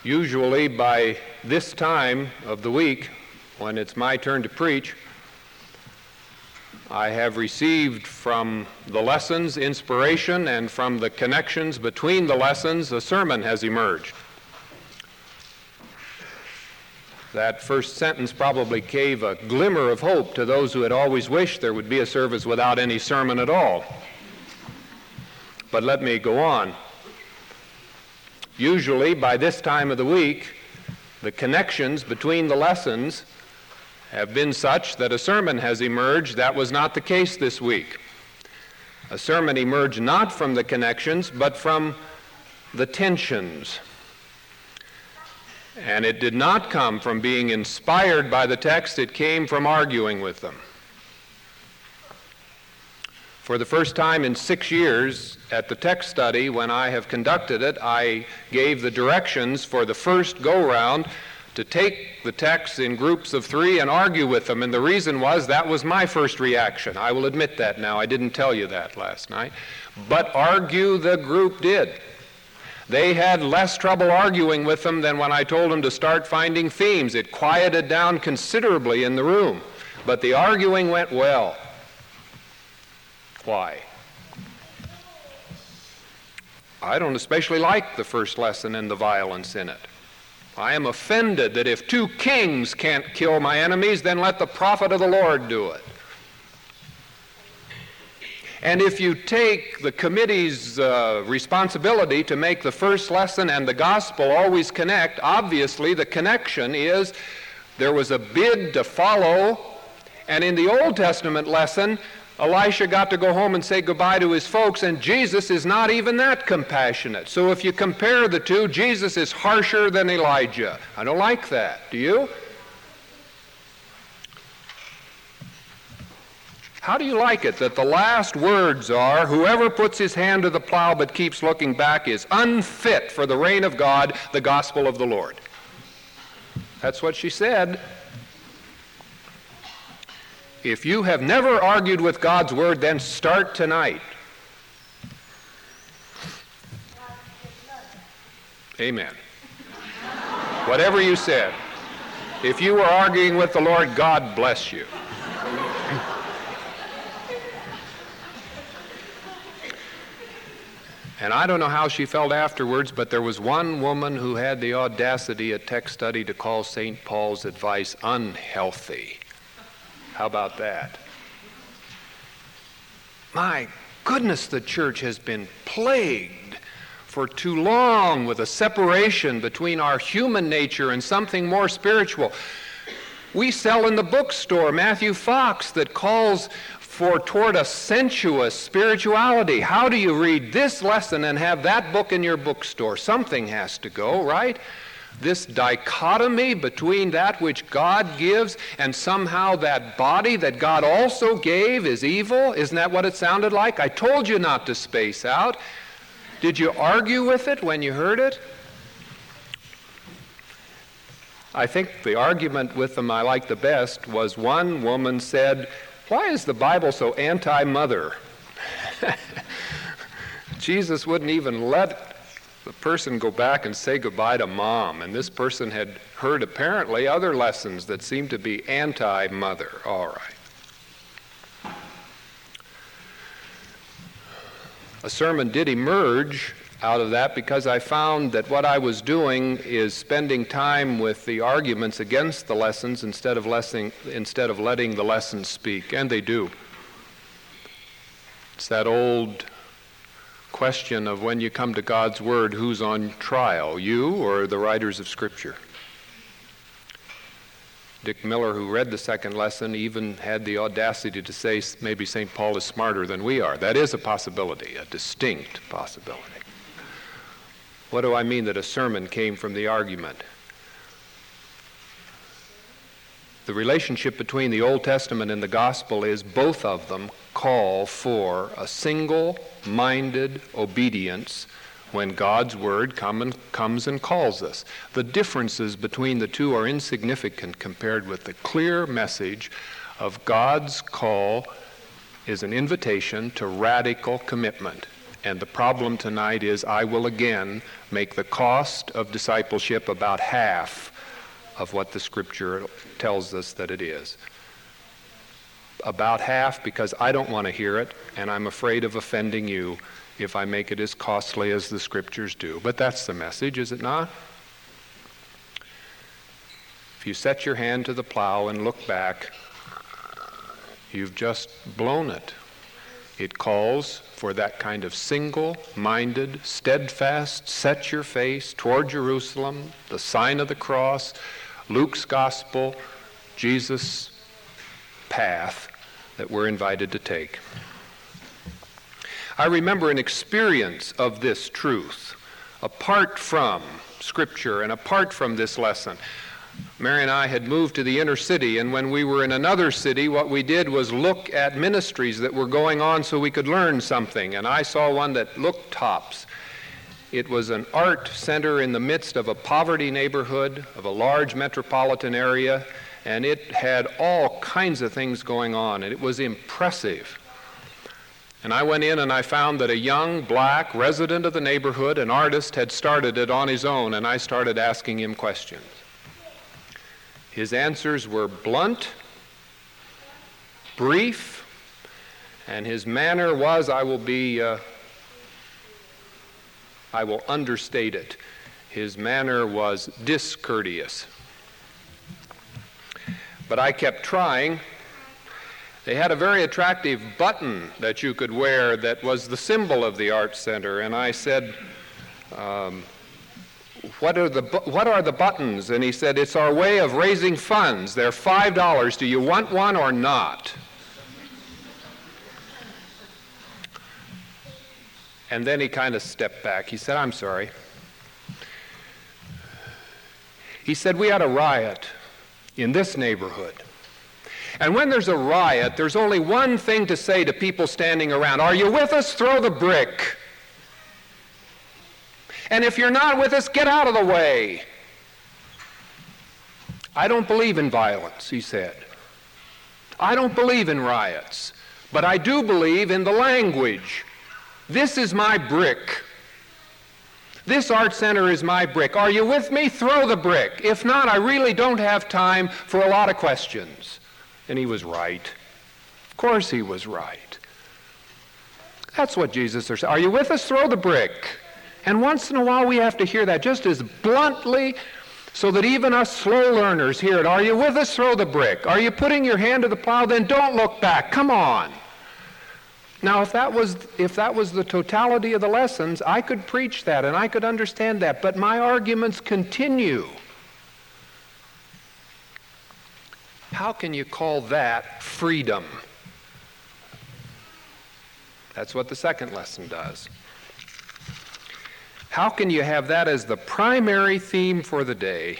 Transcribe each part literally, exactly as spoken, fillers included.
Usually by this time of the week, when it's my turn to preach, I have received from the lessons inspiration, and from the connections between the lessons a sermon has emerged. That first sentence probably gave a glimmer of hope to those who had always wished there would be a service without any sermon at all. But let me go on. Usually, by this time of the week, the connections between the lessons have been such that a sermon has emerged. That was not the case this week. A sermon emerged not from the connections, but from the tensions. And it did not come from being inspired by the text, it came from arguing with them. For the first time in six years at the text study, when I have conducted it, I gave the directions for the first go-round to take the texts in groups of three and argue with them. And the reason was that was my first reaction. I will admit that now. I didn't tell you that last night. But argue the group did. They had less trouble arguing with them than when I told them to start finding themes. It quieted down considerably in the room. But the arguing went well. Why? I don't especially like the first lesson and the violence in it. I am offended that if two kings can't kill my enemies, then let the prophet of the Lord do it. And if you take the committee's uh, responsibility to make the first lesson and the gospel always connect, obviously the connection is there was a bid to follow, and in the Old Testament lesson, Elisha got to go home and say goodbye to his folks, and Jesus is not even that compassionate. So if you compare the two, Jesus is harsher than Elijah. I don't like that. Do you? How do you like it that the last words are, whoever puts his hand to the plow but keeps looking back is unfit for the reign of God, the gospel of the Lord? That's what she said. If you have never argued with God's word, then start tonight. Amen. Whatever you said. If you were arguing with the Lord, God bless you. And I don't know how she felt afterwards, but there was one woman who had the audacity at text study to call Saint Paul's advice unhealthy. How about that? My goodness, the church has been plagued for too long with a separation between our human nature and something more spiritual. We sell in the bookstore Matthew Fox that calls for toward a sensuous spirituality. How do you read this lesson and have that book in your bookstore? Something has to go, right? This dichotomy between that which God gives and somehow that body that God also gave is evil. Isn't that what it sounded like? I told you not to space out. Did you argue with it when you heard it? I think the argument with them I liked the best was one woman said, "Why is the Bible so anti-mother?" Jesus wouldn't even let the person go back and say goodbye to mom, and this person had heard apparently other lessons that seemed to be anti-mother. All right. A sermon did emerge out of that because I found that what I was doing is spending time with the arguments against the lessons instead of lesson, instead of letting the lessons speak, and they do. It's that old question of when you come to God's Word, who's on trial, you or the writers of Scripture? Dick Miller, who read the second lesson, even had the audacity to say maybe Saint Paul is smarter than we are. That is a possibility, a distinct possibility. What do I mean that a sermon came from the argument? The relationship between the Old Testament and the Gospel is both of them call for a single-minded obedience when God's Word come and, comes and calls us. The differences between the two are insignificant compared with the clear message of God's call is an invitation to radical commitment. And the problem tonight is I will again make the cost of discipleship about half of what the Scripture tells us that it is. About half, because I don't want to hear it, and I'm afraid of offending you if I make it as costly as the Scriptures do. But that's the message, is it not? If you set your hand to the plow and look back, you've just blown it. It calls for that kind of single-minded, steadfast, set your face toward Jerusalem, the sign of the cross, Luke's gospel, Jesus' path that we're invited to take. I remember an experience of this truth apart from Scripture and apart from this lesson. Mary and I had moved to the inner city, and when we were in another city, what we did was look at ministries that were going on so we could learn something. And I saw one that looked tops. It was an art center in the midst of a poverty neighborhood of a large metropolitan area, and it had all kinds of things going on, and it was impressive. And I went in and I found that a young black resident of the neighborhood, an artist, had started it on his own, and I started asking him questions. His answers were blunt, brief, and his manner was, I will be, uh, I will understate it. His manner was discourteous. But I kept trying. They had a very attractive button that you could wear that was the symbol of the art center, and I said, um, What are the bu- what are the buttons? And he said, it's our way of raising funds. They're five dollars. Do you want one or not? And then he kind of stepped back. He said, I'm sorry. He said, we had a riot in this neighborhood. And when there's a riot, there's only one thing to say to people standing around. Are you with us? Throw the brick. And if you're not with us, get out of the way. I don't believe in violence, he said. I don't believe in riots, but I do believe in the language. This is my brick. This art center is my brick. Are you with me? Throw the brick. If not, I really don't have time for a lot of questions. And he was right. Of course he was right. That's what Jesus is saying. Are you with us? Throw the brick. And once in a while we have to hear that just as bluntly so that even us slow learners hear it. Are you with us? Throw the brick. Are you putting your hand to the plow? Then don't look back. Come on. Now, if that was if that was the totality of the lessons, I could preach that and I could understand that, but my arguments continue. How can you call that freedom? That's what the second lesson does. How can you have that as the primary theme for the day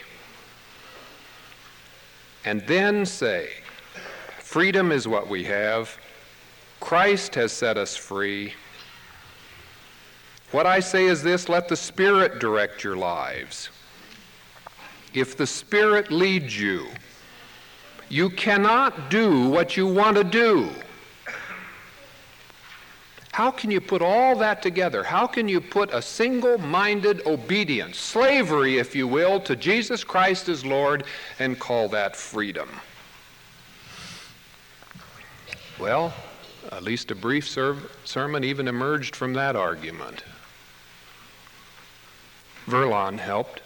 and then say, freedom is what we have, Christ has set us free. What I say is this, let the Spirit direct your lives. If the Spirit leads you, you cannot do what you want to do. How can you put all that together? How can you put a single-minded obedience, slavery, if you will, to Jesus Christ as Lord and call that freedom? Well, at least a brief serv- sermon even emerged from that argument. Verlon helped.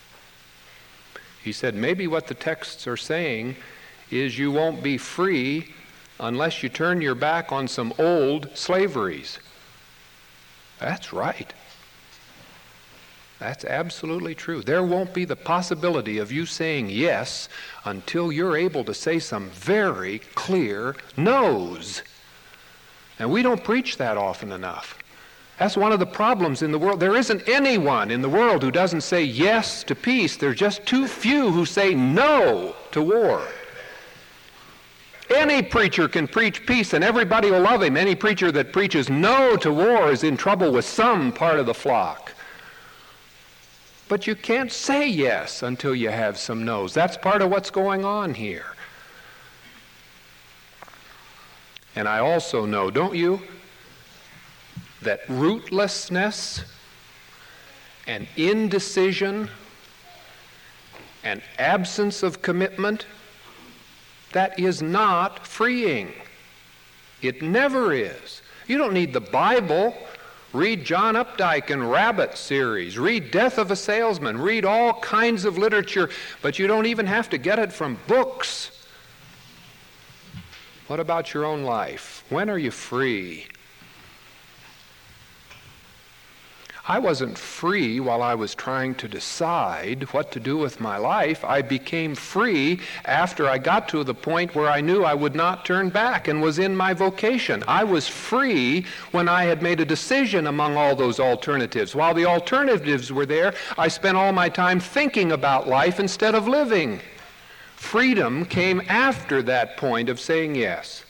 He said, maybe what the texts are saying is you won't be free unless you turn your back on some old slaveries. That's right. That's absolutely true. There won't be the possibility of you saying yes until you're able to say some very clear no's. And we don't preach that often enough. That's one of the problems in the world. There isn't anyone in the world who doesn't say yes to peace. There's just too few who say no to war. Any preacher can preach peace and everybody will love him. Any preacher that preaches no to war is in trouble with some part of the flock. But you can't say yes until you have some no's. That's part of what's going on here. And I also know, don't you, that rootlessness and indecision and absence of commitment, that is not freeing. It never is. You don't need the Bible. Read John Updike and Rabbit series. Read Death of a Salesman. Read all kinds of literature, but you don't even have to get it from books. What about your own life? When are you free? I wasn't free while I was trying to decide what to do with my life. I became free after I got to the point where I knew I would not turn back and was in my vocation. I was free when I had made a decision among all those alternatives. While the alternatives were there, I spent all my time thinking about life instead of living. Freedom came after that point of saying yes.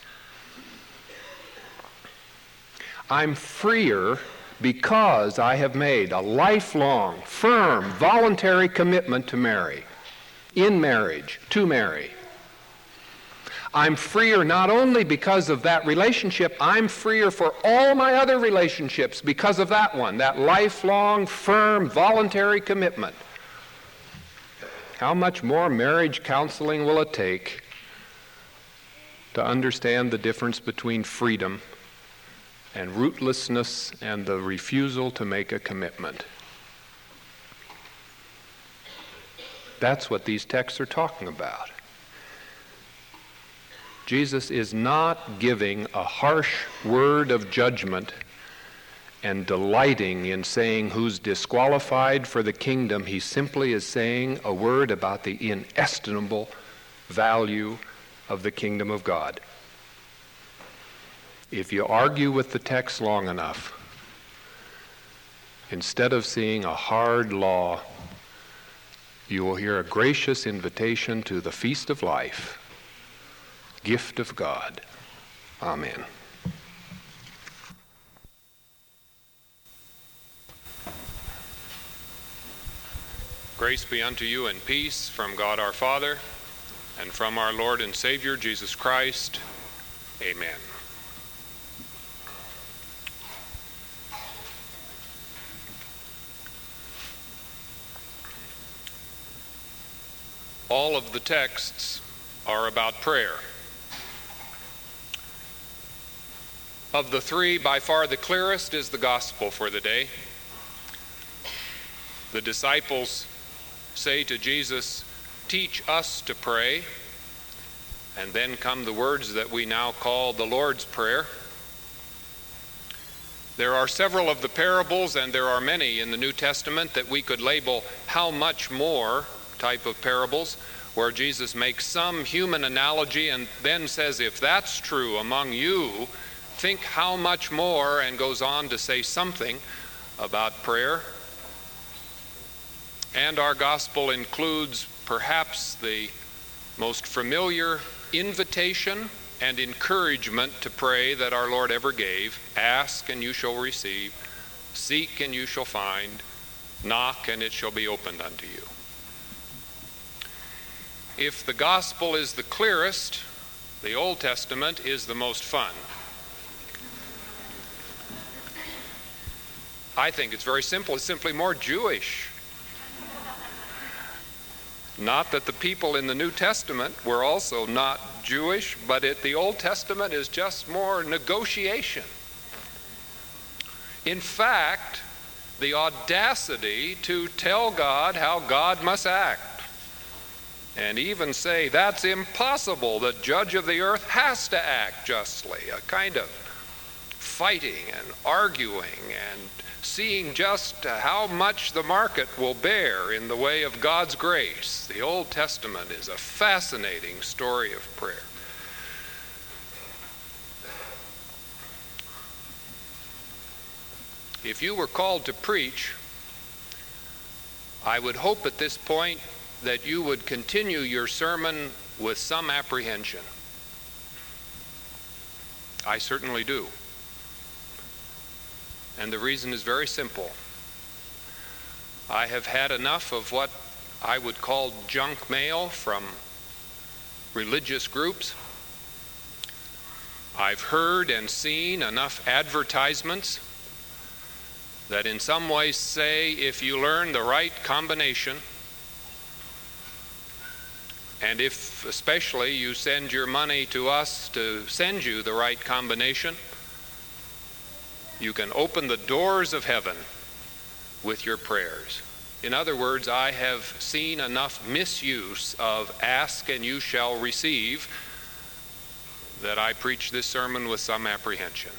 I'm freer because I have made a lifelong, firm, voluntary commitment to marry, in marriage, to marry. I'm freer not only because of that relationship, I'm freer for all my other relationships because of that one, that lifelong, firm, voluntary commitment. How much more marriage counseling will it take to understand the difference between freedom and rootlessness and the refusal to make a commitment? That's what these texts are talking about. Jesus is not giving a harsh word of judgment and delighting in saying who's disqualified for the kingdom. He simply is saying a word about the inestimable value of the kingdom of God. If you argue with the text long enough, instead of seeing a hard law, you will hear a gracious invitation to the feast of life, gift of God. Amen. Grace be unto you and peace from God our Father and from our Lord and Savior Jesus Christ. Amen. All of the texts are about prayer. Of the three, by far the clearest is the gospel for the day. The disciples say to Jesus, "Teach us to pray," and then come the words that we now call the Lord's Prayer. There are several of the parables, and there are many in the New Testament that we could label how much more type of parables, where Jesus makes some human analogy and then says, if that's true among you, think how much more, and goes on to say something about prayer. And our gospel includes perhaps the most familiar invitation and encouragement to pray that our Lord ever gave. Ask and you shall receive, seek and you shall find, knock and it shall be opened unto you. If the gospel is the clearest, the Old Testament is the most fun. I think it's very simple. It's simply more Jewish. Not that the people in the New Testament were also not Jewish, but it, the Old Testament is just more negotiation. In fact, the audacity to tell God how God must act, and even say that's impossible, the judge of the earth has to act justly, a kind of fighting and arguing and seeing just how much the market will bear in the way of God's grace. The Old Testament is a fascinating story of prayer. If you were called to preach, I would hope at this point that you would continue your sermon with some apprehension. I certainly do. And the reason is very simple. I have had enough of what I would call junk mail from religious groups. I've heard and seen enough advertisements that in some ways say if you learn the right combination, and if especially you send your money to us to send you the right combination, you can open the doors of heaven with your prayers. In other words, I have seen enough misuse of ask and you shall receive that I preach this sermon with some apprehension.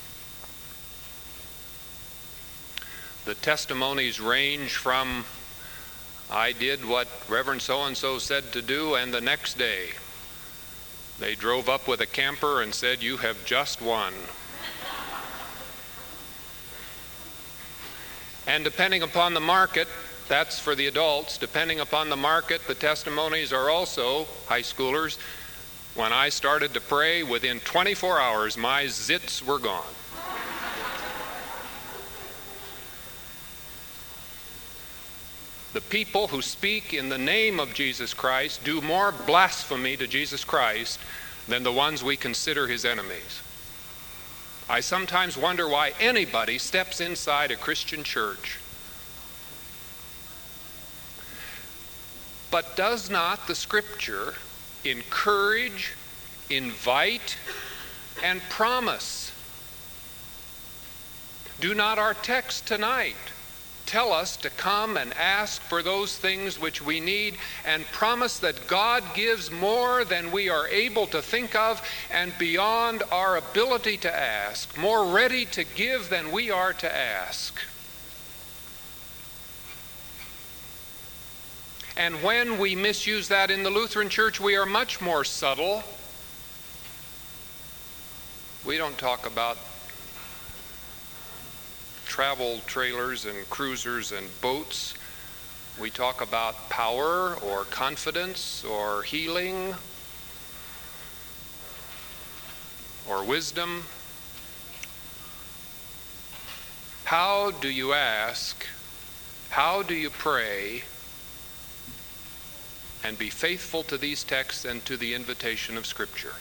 The testimonies range from I did what Reverend so-and-so said to do, and the next day they drove up with a camper and said, "You have just won." And depending upon the market, that's for the adults, depending upon the market, the testimonies are also high schoolers. When I started to pray, within twenty-four hours, my zits were gone. The people who speak in the name of Jesus Christ do more blasphemy to Jesus Christ than the ones we consider his enemies. I sometimes wonder why anybody steps inside a Christian church. But does not the Scripture encourage, invite, and promise? Do not our text tonight tell us to come and ask for those things which we need, and promise that God gives more than we are able to think of and beyond our ability to ask, more ready to give than we are to ask? And when we misuse that in the Lutheran Church, we are much more subtle. We don't talk about travel trailers and cruisers and boats. We talk about power or confidence or healing or wisdom. How do you ask? How do you pray and be faithful to these texts and to the invitation of Scripture?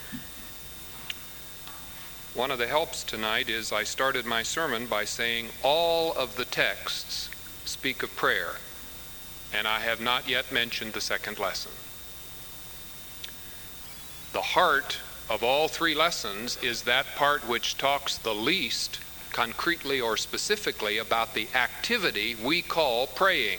One of the helps tonight is I started my sermon by saying all of the texts speak of prayer, and I have not yet mentioned the second lesson. The heart of all three lessons is that part which talks the least concretely or specifically about the activity we call praying.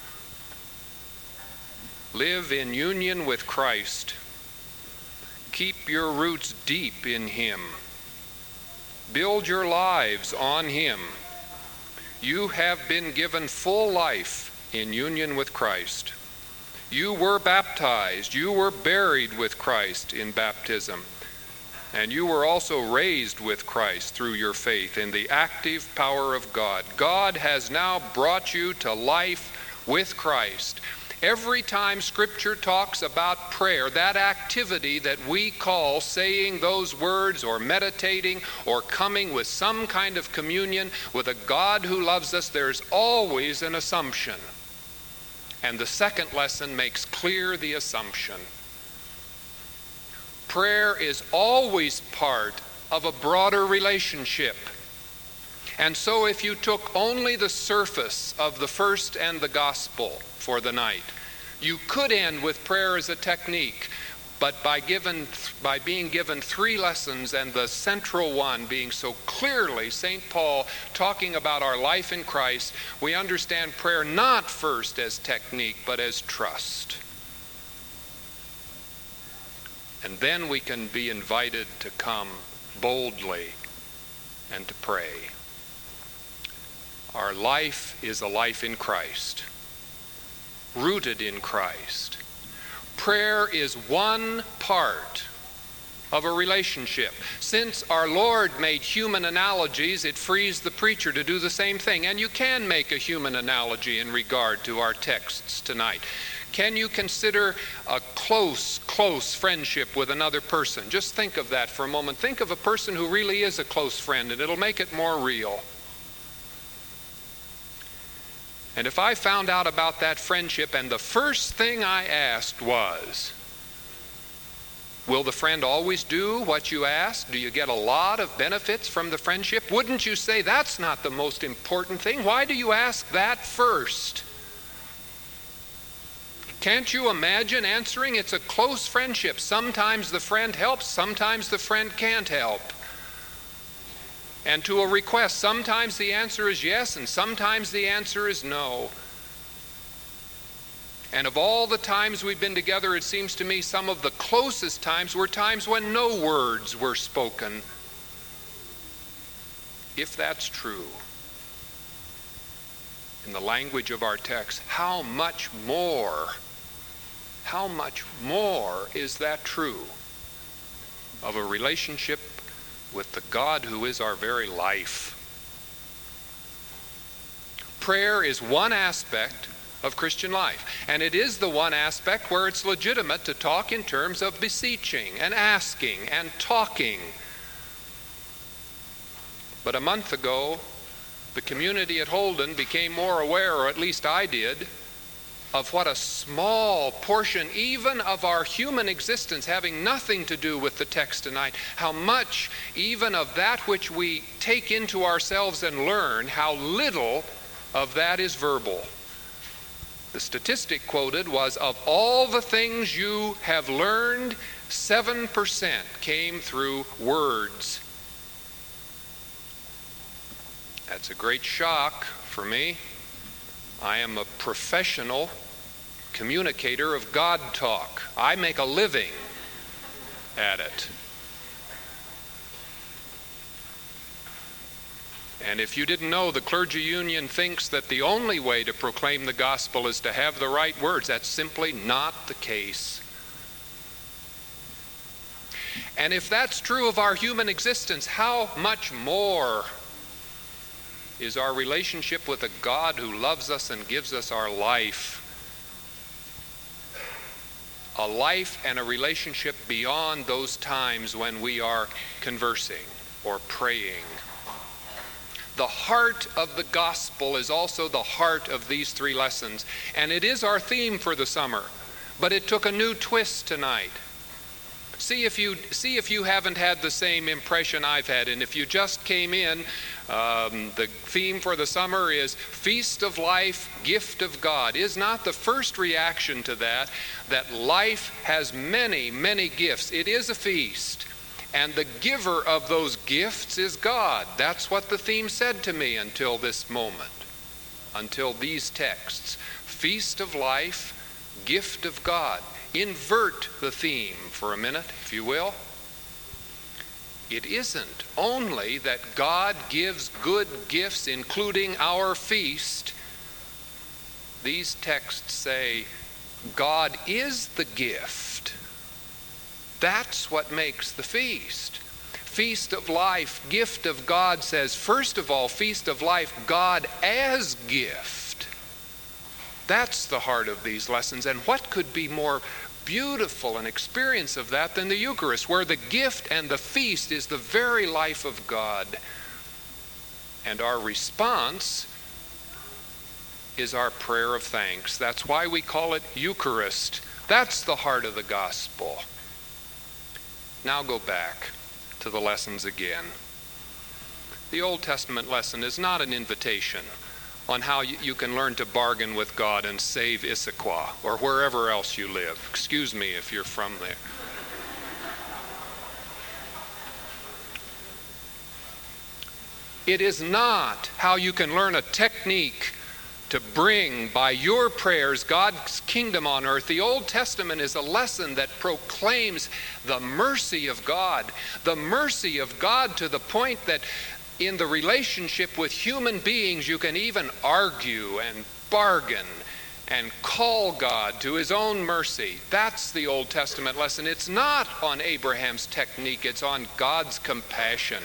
Live in union with Christ. Keep your roots deep in him. Build your lives on him. You have been given full life in union with Christ. You were baptized. You were buried with Christ in baptism. And you were also raised with Christ through your faith in the active power of God. God has now brought you to life with Christ. Every time Scripture talks about prayer, that activity that we call saying those words or meditating or coming with some kind of communion with a God who loves us, there's always an assumption. And the second lesson makes clear the assumption. Prayer is always part of a broader relationship. And so if you took only the surface of the first and the gospel for the night, you could end with prayer as a technique, but by given by being given three lessons, and the central one being so clearly Saint Paul talking about our life in Christ, we understand prayer not first as technique, but as trust. And then we can be invited to come boldly and to pray. Our life is a life in Christ, rooted in Christ. Prayer is one part of a relationship. Since our Lord made human analogies, it frees the preacher to do the same thing. And you can make a human analogy in regard to our texts tonight. Can you consider a close, close friendship with another person? Just think of that for a moment. Think of a person who really is a close friend, and it'll make it more real. And if I found out about that friendship and the first thing I asked was, Will the friend always do what you ask? Do you get a lot of benefits from the friendship? Wouldn't you say that's not the most important thing? Why do you ask that first? Can't you imagine answering? It's a close friendship. Sometimes the friend helps, sometimes the friend can't help. And to a request, sometimes the answer is yes, and sometimes the answer is no. And of all the times we've been together, it seems to me some of the closest times were times when no words were spoken. If that's true, in the language of our text, how much more, how much more is that true of a relationship with the God who is our very life? Prayer is one aspect of Christian life, and it is the one aspect where it's legitimate to talk in terms of beseeching and asking and talking. But a month ago, the community at Holden became more aware, or at least I did, of what a small portion even of our human existence, having nothing to do with the text tonight, how much even of that which we take into ourselves and learn, how little of that is verbal. The statistic quoted was, of all the things you have learned, seven percent came through words. That's a great shock for me. I am a professional communicator of God talk. I make a living at it. And if you didn't know, the clergy union thinks that the only way to proclaim the gospel is to have the right words. That's simply not the case. And if that's true of our human existence, how much more is our relationship with a God who loves us and gives us our life? A life and a relationship beyond those times when we are conversing or praying. The heart of the gospel is also the heart of these three lessons, and it is our theme for the summer, but it took a new twist tonight. See if you see if you haven't had the same impression I've had, and if you just came in, um, the theme for the summer is Feast of Life, Gift of God. Is not the first reaction to that that life has many, many gifts? It is a feast. And the giver of those gifts is God. That's what the theme said to me until this moment, until these texts. Feast of life, gift of God. Invert the theme for a minute, if you will. It isn't only that God gives good gifts, including our feast. These texts say God is the gift. That's what makes the feast. Feast of life, gift of God says, first of all, feast of life, God as gift. That's the heart of these lessons. And what could be more beautiful an experience of that than the Eucharist, where the gift and the feast is the very life of God. And our response is our prayer of thanks. That's why we call it Eucharist. That's the heart of the gospel. Now go back to the lessons again. The Old Testament lesson is not an invitation on how you can learn to bargain with God and save Issaquah or wherever else you live. Excuse me if you're from there. It is not how you can learn a technique to bring by your prayers God's kingdom on earth. The Old Testament is a lesson that proclaims the mercy of God, the mercy of God to the point that in the relationship with human beings you can even argue and bargain and call God to his own mercy. That's the Old Testament lesson. It's not on Abraham's technique, it's on God's compassion.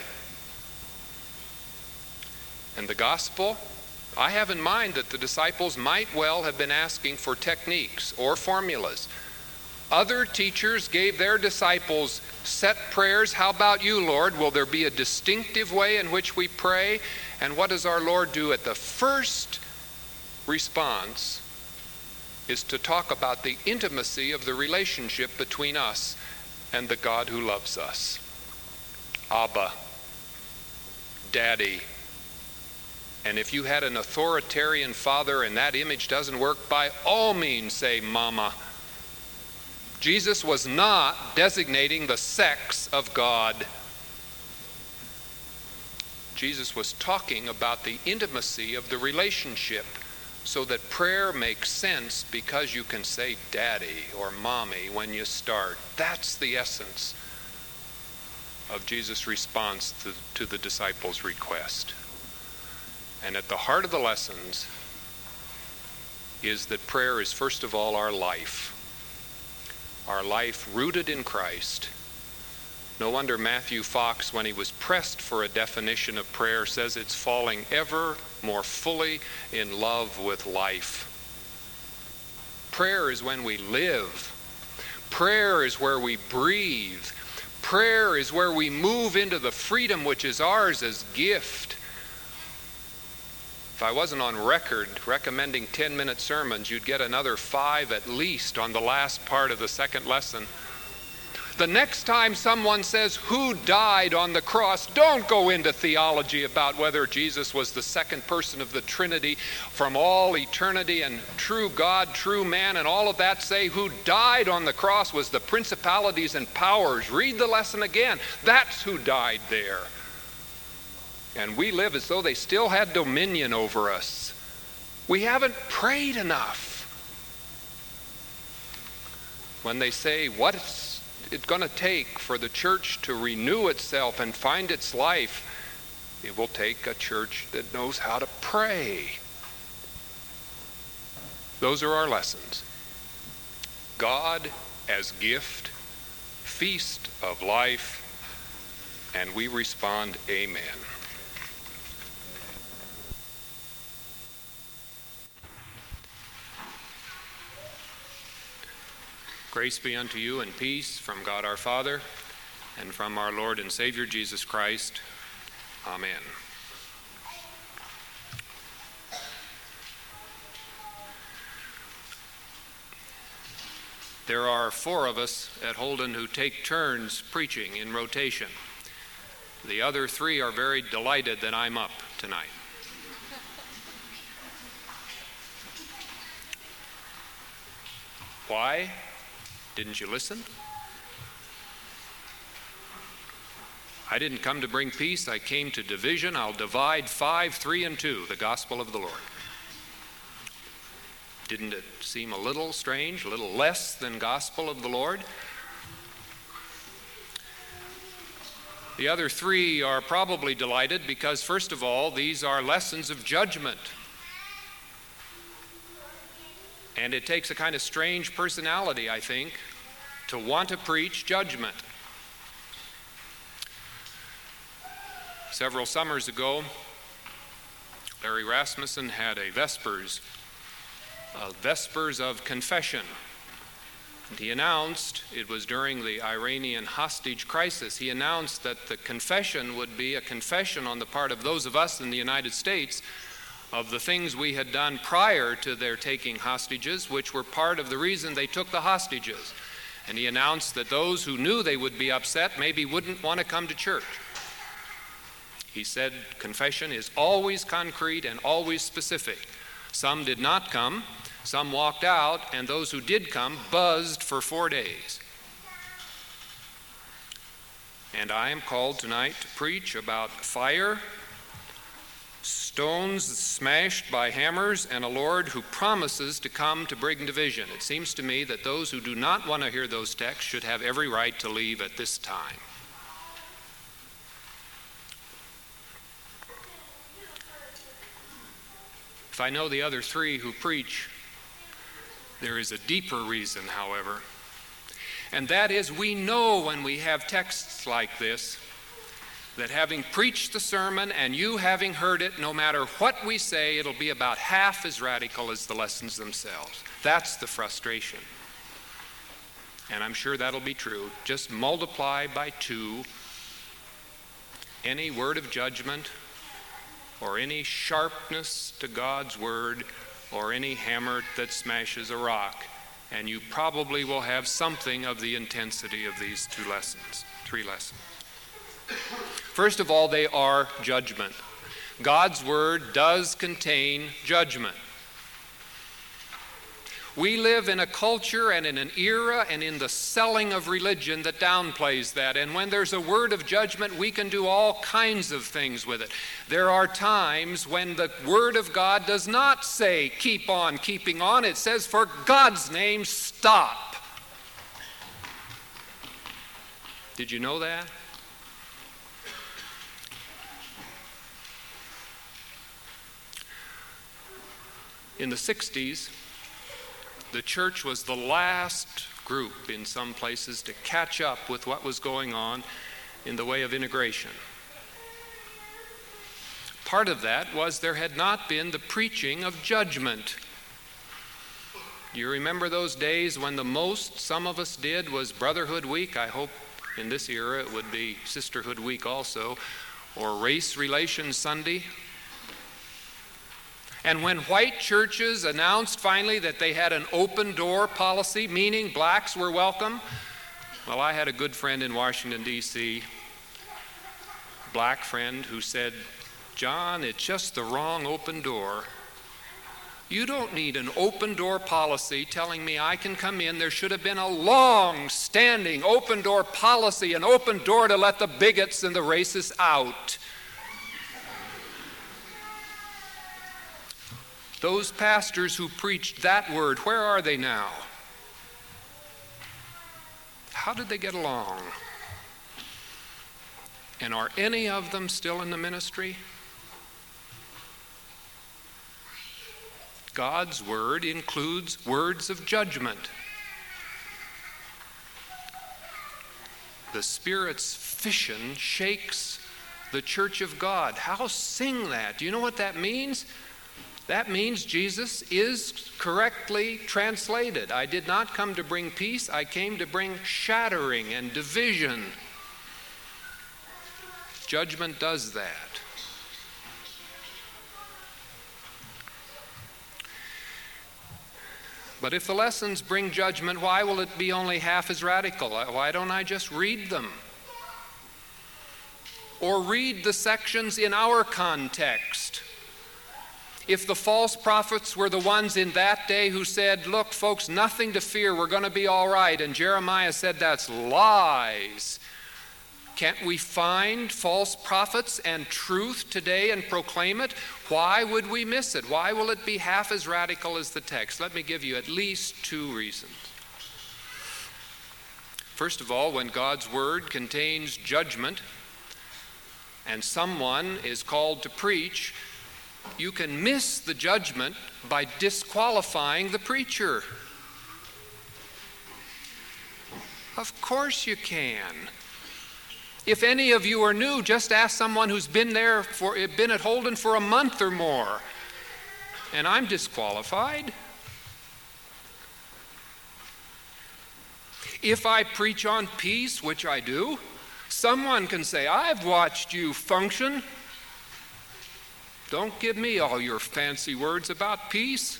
And the gospel, I have in mind that the disciples might well have been asking for techniques or formulas. Other teachers gave their disciples set prayers. How about you, Lord? Will there be a distinctive way in which we pray? And what does our Lord do? At the first response is to talk about the intimacy of the relationship between us and the God who loves us. Abba, Daddy. And if you had an authoritarian father and that image doesn't work, by all means say Mama. Jesus was not designating the sex of God. Jesus was talking about the intimacy of the relationship, so that prayer makes sense because you can say Daddy or Mommy when you start. That's the essence of Jesus' response to, to the disciples' request. And at the heart of the lessons is that prayer is first of all our life. Our life rooted in Christ. No wonder Matthew Fox, when he was pressed for a definition of prayer, says it's falling ever more fully in love with life. Prayer is when we live. Prayer is where we breathe. Prayer is where we move into the freedom which is ours as gift. If I wasn't on record recommending ten-minute sermons, you'd get another five at least on the last part of the second lesson. The next time someone says, who died on the cross, don't go into theology about whether Jesus was the second person of the Trinity from all eternity and true God, true man, and all of that. Say who died on the cross was the principalities and powers. Read the lesson again. That's who died there. And we live as though they still had dominion over us. We haven't prayed enough. When they say, what's it going to take for the church to renew itself and find its life? It will take a church that knows how to pray. Those are our lessons. God as gift, feast of life, and we respond, Amen. Grace be unto you and peace from God our Father and from our Lord and Savior Jesus Christ. Amen. There are four of us at Holden who take turns preaching in rotation. The other three are very delighted that I'm up tonight. Why? Didn't you listen? I didn't come to bring peace. I came to division. I'll divide five, three, and two, the gospel of the Lord. Didn't it seem a little strange, a little less than gospel of the Lord? The other three are probably delighted because, first of all, these are lessons of judgment. And it takes a kind of strange personality, I think, to want to preach judgment. Several summers ago, Larry Rasmussen had a Vespers, a Vespers of Confession. And he announced, it was during the Iranian hostage crisis, he announced that the confession would be a confession on the part of those of us in the United States of the things we had done prior to their taking hostages, which were part of the reason they took the hostages. And he announced that those who knew they would be upset maybe wouldn't want to come to church. He said confession is always concrete and always specific. Some did not come, some walked out, and those who did come buzzed for four days. And I am called tonight to preach about fire, stones smashed by hammers, and a Lord who promises to come to bring division. It seems to me that those who do not want to hear those texts should have every right to leave at this time. If I know the other three who preach, there is a deeper reason, however, and that is we know when we have texts like this that having preached the sermon and you having heard it, no matter what we say, it'll be about half as radical as the lessons themselves. That's the frustration. And I'm sure that'll be true. Just multiply by two any word of judgment or any sharpness to God's word or any hammer that smashes a rock, And you probably will have something of the intensity of these two lessons, three lessons. First of all, they are judgment. God's word does contain judgment. We live in a culture and in an era and in the selling of religion that downplays that. And when there's a word of judgment, we can do all kinds of things with it. There are times when the word of God does not say, keep on keeping on. It says, for God's name, stop. Did you know that? In the sixties, the church was the last group in some places to catch up with what was going on in the way of integration. Part of that was there had not been the preaching of judgment. You remember those days when the most some of us did was Brotherhood Week? I hope in this era it would be Sisterhood Week also, or Race Relations Sunday. And when white churches announced finally that they had an open door policy, meaning blacks were welcome, well, I had a good friend in Washington, D C, black friend, who said, John, it's just the wrong open door. You don't need an open door policy telling me I can come in. There should have been a long-standing open door policy, an open door to let the bigots and the racists out. Those pastors who preached that word, where are they now? How did they get along? And are any of them still in the ministry? God's word includes words of judgment. The Spirit's fission shakes the church of God. How sing that? Do you know what that means? That means Jesus is correctly translated. I did not come to bring peace, I came to bring shattering and division. Judgment does that. But if the lessons bring judgment, why will it be only half as radical? Why don't I just read them? Or read the sections in our context. If the false prophets were the ones in that day who said, look, folks, nothing to fear, we're going to be all right, and Jeremiah said that's lies, can't we find false prophets and truth today and proclaim it? Why would we miss it? Why will it be half as radical as the text? Let me give you at least two reasons. First of all, when God's word contains judgment and someone is called to preach, you can miss the judgment by disqualifying the preacher. Of course you can. If any of you are new, just ask someone who's been there for been at Holden for a month or more. And I'm disqualified. If I preach on peace, which I do, someone can say, I've watched you function. Don't give me all your fancy words about peace.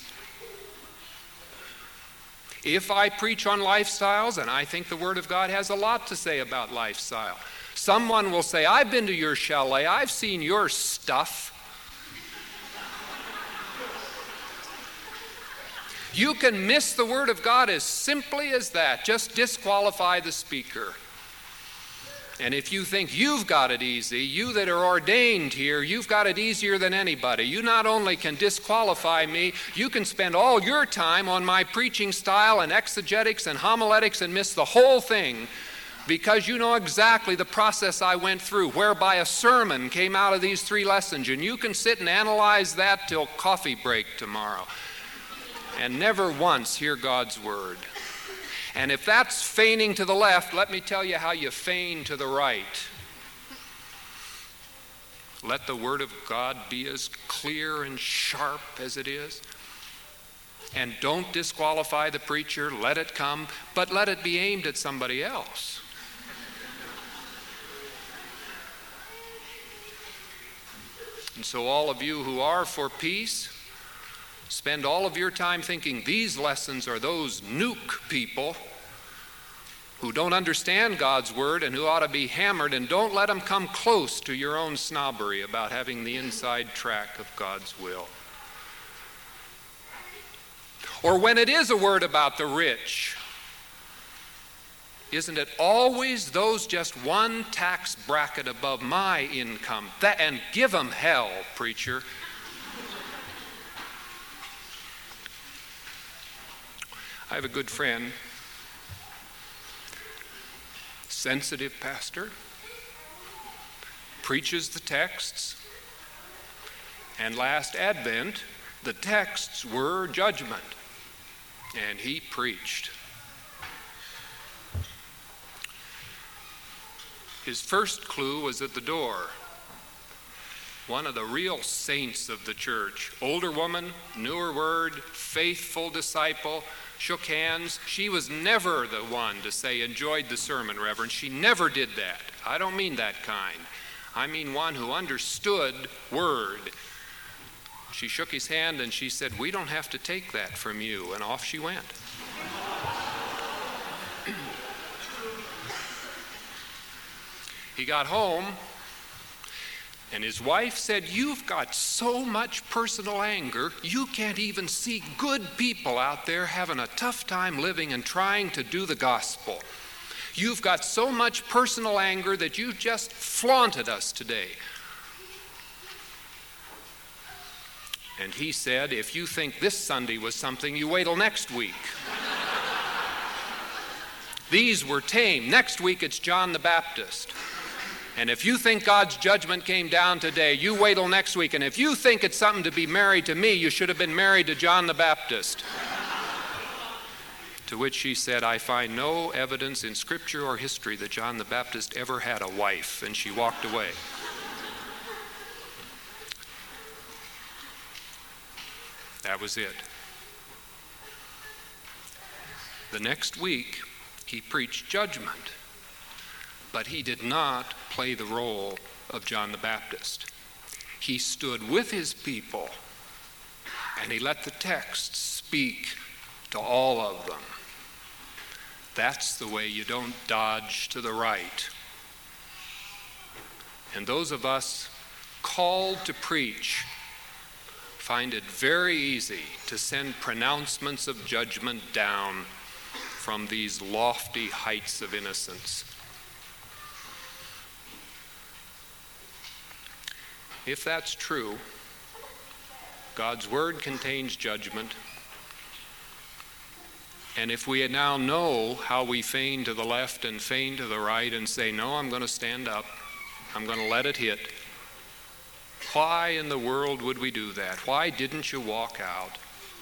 If I preach on lifestyles, and I think the Word of God has a lot to say about lifestyle, someone will say, I've been to your chalet, I've seen your stuff. You can miss the Word of God as simply as that. Just disqualify the speaker. And if you think you've got it easy, you that are ordained here, you've got it easier than anybody. You not only can disqualify me, you can spend all your time on my preaching style and exegetics and homiletics and miss the whole thing because you know exactly the process I went through, whereby a sermon came out of these three lessons, and you can sit and analyze that till coffee break tomorrow and never once hear God's word. And if that's feigning to the left, let me tell you how you feign to the right. Let the Word of God be as clear and sharp as it is. And don't disqualify the preacher. Let it come, but let it be aimed at somebody else. And so all of you who are for peace, Spend all of your time thinking these lessons are those nuke people who don't understand God's word and who ought to be hammered, and don't let them come close to your own snobbery about having the inside track of God's will. Or when it is a word about the rich, isn't it always those just one tax bracket above my income? That, and give them hell, preacher. I have a good friend, sensitive pastor, preaches the texts, and last Advent, the texts were judgment, and he preached. His first clue was at the door. One of the real saints of the church, older woman, knew her word, faithful disciple, shook hands. She was never the one to say, enjoyed the sermon, Reverend. She never did that. I don't mean that kind. I mean one who understood word. She shook his hand and she said, we don't have to take that from you. And off she went. He got home, and his wife said, you've got so much personal anger, you can't even see good people out there having a tough time living and trying to do the gospel. You've got so much personal anger that you just flaunted us today. And he said, if you think this Sunday was something, you wait till next week. These were tame. Next week it's John the Baptist. And if you think God's judgment came down today, you wait till next week. And if you think it's something to be married to me, you should have been married to John the Baptist. To which she said, I find no evidence in Scripture or history that John the Baptist ever had a wife. And she walked away. That was it. The next week, he preached judgment. But he did not play the role of John the Baptist. He stood with his people, and he let the text speak to all of them. That's the way you don't dodge to the right. And those of us called to preach find it very easy to send pronouncements of judgment down from these lofty heights of innocence. If that's true, God's word contains judgment, and if we now know how we feign to the left and feign to the right and say, no, I'm going to stand up, I'm going to let it hit, why in the world would we do that? Why didn't you walk out?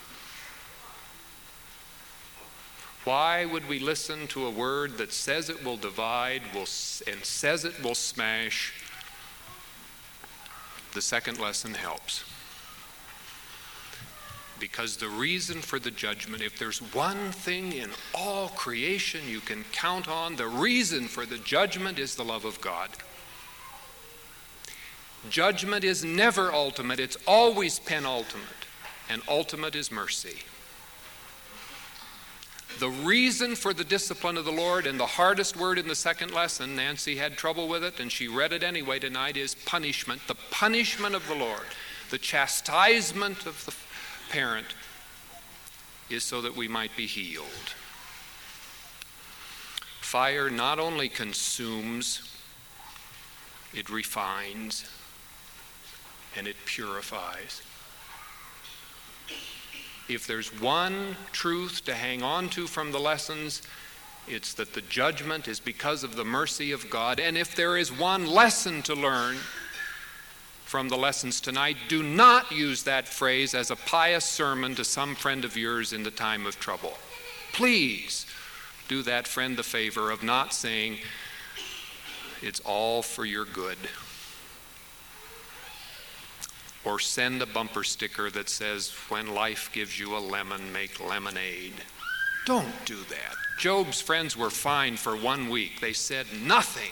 Why would we listen to a word that says it will divide will, and says it will smash? The second lesson helps. Because the reason for the judgment, if there's one thing in all creation you can count on, the reason for the judgment is the love of God. Judgment is never ultimate, it's always penultimate, and ultimate is mercy. The reason for the discipline of the Lord, and the hardest word in the second lesson, Nancy had trouble with it and she read it anyway tonight, is punishment. The punishment of the Lord, the chastisement of the parent, is so that we might be healed. Fire not only consumes, it refines and it purifies. If there's one truth to hang on to from the lessons, it's that the judgment is because of the mercy of God. And if there is one lesson to learn from the lessons tonight, do not use that phrase as a pious sermon to some friend of yours in the time of trouble. Please do that friend the favor of not saying, it's all for your good. Or send a bumper sticker that says, when life gives you a lemon, make lemonade. Don't do that. Job's friends were fine for one week. They said nothing.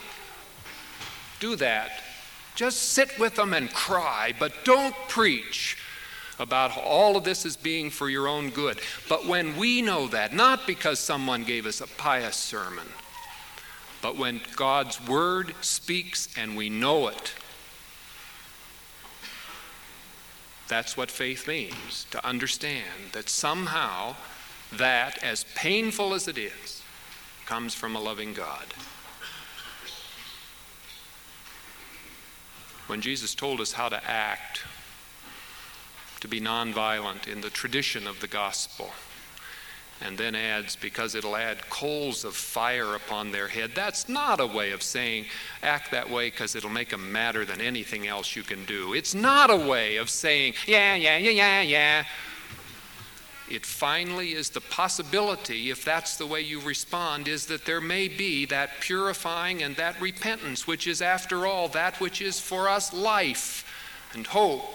Do that. Just sit with them and cry, but don't preach about all of this as being for your own good. But when we know that, not because someone gave us a pious sermon, but when God's word speaks and we know it, that's what faith means, to understand that somehow that, as painful as it is, comes from a loving God. When Jesus told us how to act, to be nonviolent in the tradition of the gospel, and then adds, because it'll add coals of fire upon their head, that's not a way of saying act that way because it'll make them madder than anything else you can do. It's not a way of saying yeah, yeah, yeah, yeah, yeah. It finally is the possibility, if that's the way you respond, is that there may be that purifying and that repentance, which is, after all, that which is for us life and hope.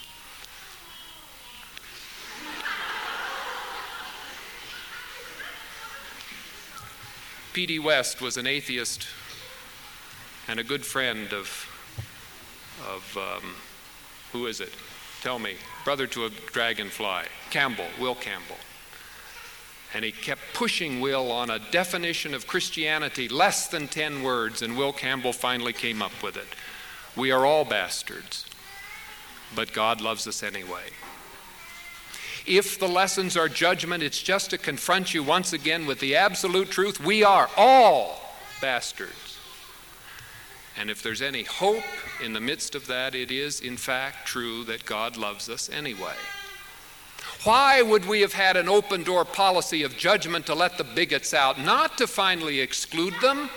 P D West was an atheist and a good friend of, of um, who is it? Tell me. Brother to a dragonfly. Campbell, Will Campbell. And he kept pushing Will on a definition of Christianity, less than ten words, and Will Campbell finally came up with it. We are all bastards, but God loves us anyway. If the lessons are judgment, it's just to confront you once again with the absolute truth. We are all bastards. And if there's any hope in the midst of that, it is in fact true that God loves us anyway. Why would we have had an open door policy of judgment to let the bigots out? Not to finally exclude them,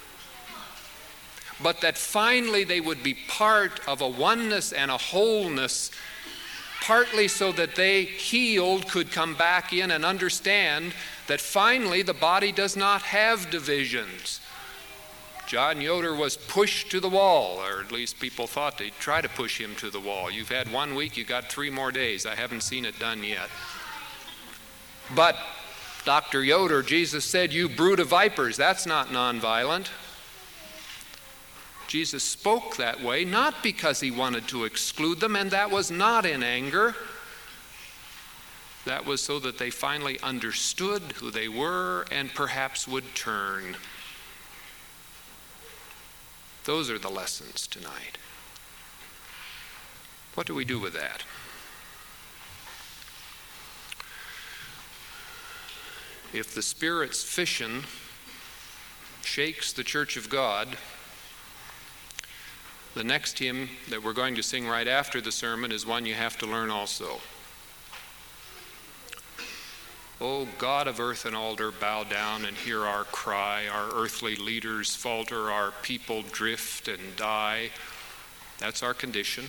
but that finally they would be part of a oneness and a wholeness, partly so that they, healed, could come back in and understand that finally the body does not have divisions. John Yoder was pushed to the wall, or at least people thought they'd try to push him to the wall. You've had one week, you got three more days. I haven't seen it done yet. But Doctor Yoder, Jesus said, "You brood of vipers." That's not nonviolent. Jesus spoke that way not because he wanted to exclude them, and that was not in anger. That was so that they finally understood who they were and perhaps would turn. Those are the lessons tonight. What do we do with that? If the Spirit's fission shakes the church of God, the next hymn that we're going to sing right after the sermon is one you have to learn also. O God of earth and altar, bow down and hear our cry. Our earthly leaders falter, our people drift and die. That's our condition.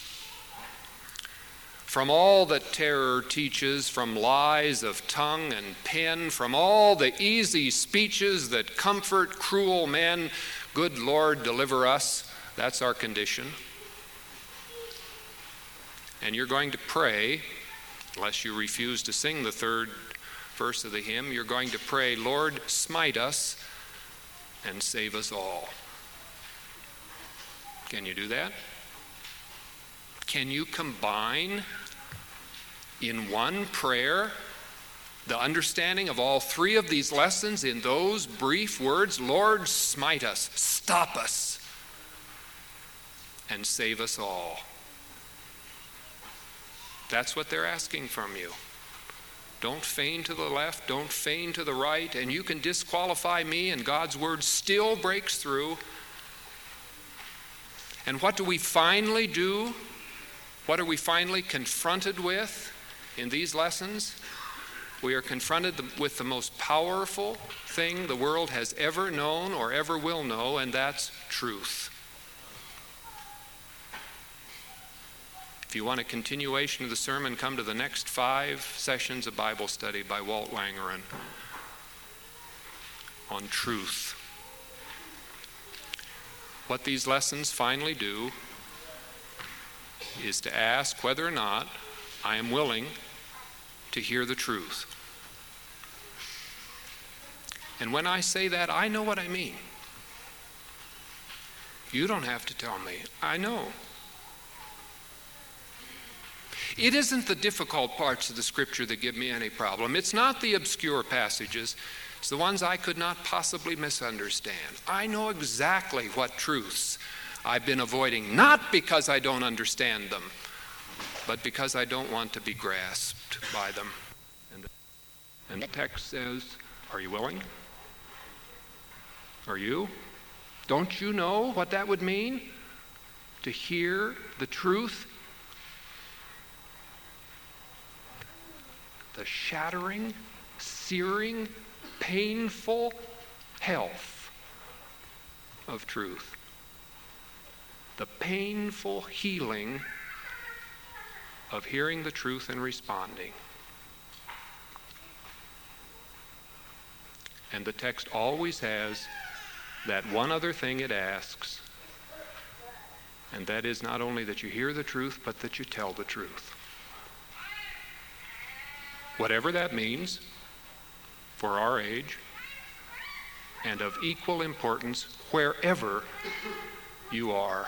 From all that terror teaches, from lies of tongue and pen, from all the easy speeches that comfort cruel men, good Lord, deliver us. That's our condition. And you're going to pray, unless you refuse to sing the third verse of the hymn, you're going to pray, Lord, smite us and save us all. Can you do that? Can you combine in one prayer the understanding of all three of these lessons in those brief words? Lord, smite us, stop us, and save us all. That's what they're asking from you. Don't feign to the left, don't feign to the right, and you can disqualify me, and God's word still breaks through. And what do we finally do? What are we finally confronted with in these lessons? We are confronted with the most powerful thing the world has ever known or ever will know, and that's truth. If you want a continuation of the sermon, come to the next five sessions of Bible study by Walt Wangerin on truth. What these lessons finally do is to ask whether or not I am willing to hear the truth. And when I say that, I know what I mean. You don't have to tell me. I know. It isn't the difficult parts of the Scripture that give me any problem. It's not the obscure passages. It's the ones I could not possibly misunderstand. I know exactly what truths I've been avoiding, not because I don't understand them, but because I don't want to be grasped by them. And the, and the text says, are you willing? Are you? Don't you know what that would mean? To hear the truth? The shattering, searing, painful health of truth. The painful healing of hearing the truth and responding. And the text always has that one other thing it asks, and that is not only that you hear the truth, but that you tell the truth. Whatever that means for our age, and of equal importance wherever you are.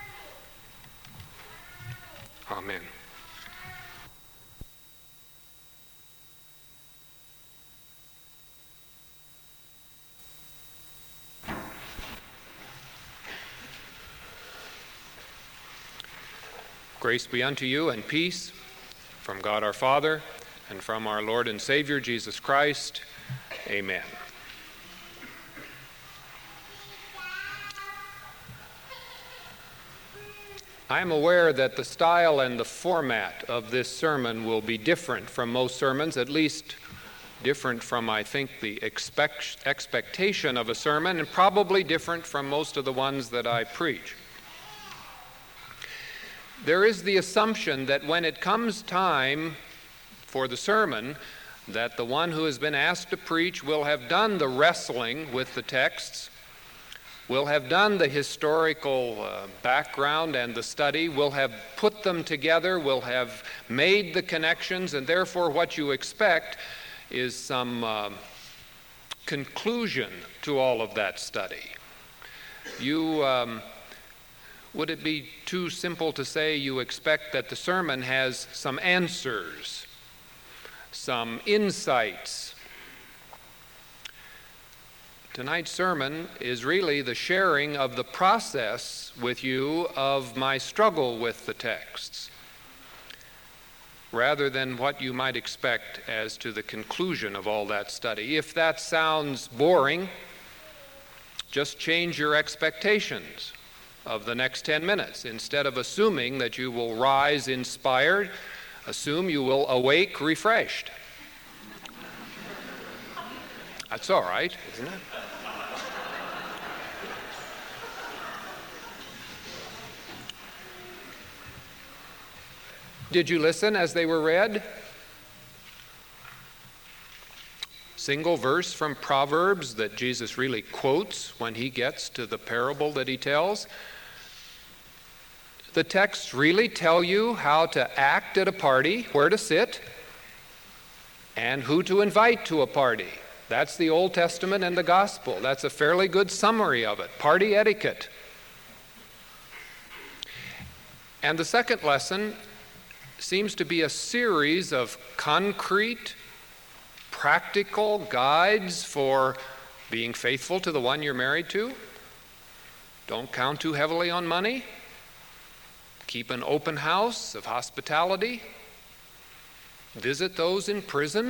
Amen. Grace be unto you and peace from God our Father and from our Lord and Savior Jesus Christ. Amen. I am aware that the style and the format of this sermon will be different from most sermons, at least different from, I think, the expect, expectation of a sermon, and probably different from most of the ones that I preach. There is the assumption that when it comes time for the sermon, that the one who has been asked to preach will have done the wrestling with the texts, will have done the historical uh, background and the study, will have put them together, will have made the connections, and therefore what you expect is some uh, conclusion to all of that study. You... Um, Would it be too simple to say you expect that the sermon has some answers, some insights? Tonight's sermon is really the sharing of the process with you of my struggle with the texts, rather than what you might expect as to the conclusion of all that study. If that sounds boring, just change your expectations of the next ten minutes. Instead of assuming that you will rise inspired, assume you will awake refreshed. That's all right, isn't it? Did you listen as they were read? Single verse from Proverbs that Jesus really quotes when he gets to the parable that he tells. The texts really tell you how to act at a party, where to sit, and who to invite to a party. That's the Old Testament and the Gospel. That's a fairly good summary of it. Party etiquette. And the second lesson seems to be a series of concrete, practical guides for being faithful to the one you're married to. Don't count too heavily on money. Keep an open house of hospitality. Visit those in prison.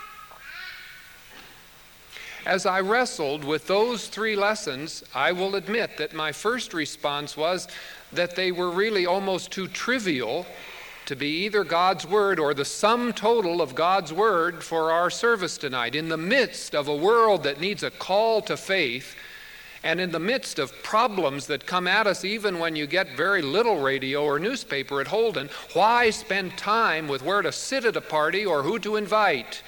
As I wrestled with those three lessons, I will admit that my first response was that they were really almost too trivial to be either God's Word or the sum total of God's Word for our service tonight. In the midst of a world that needs a call to faith, and in the midst of problems that come at us even when you get very little radio or newspaper at Holden, why spend time with where to sit at a party or who to invite?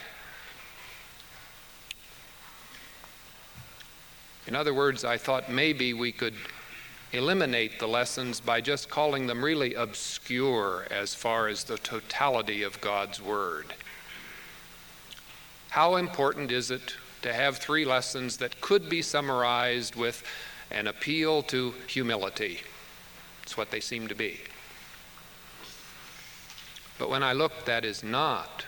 In other words, I thought maybe we could eliminate the lessons by just calling them really obscure as far as the totality of God's Word. How important is it to have three lessons that could be summarized with an appeal to humility? It's what they seem to be. But when I look, that is not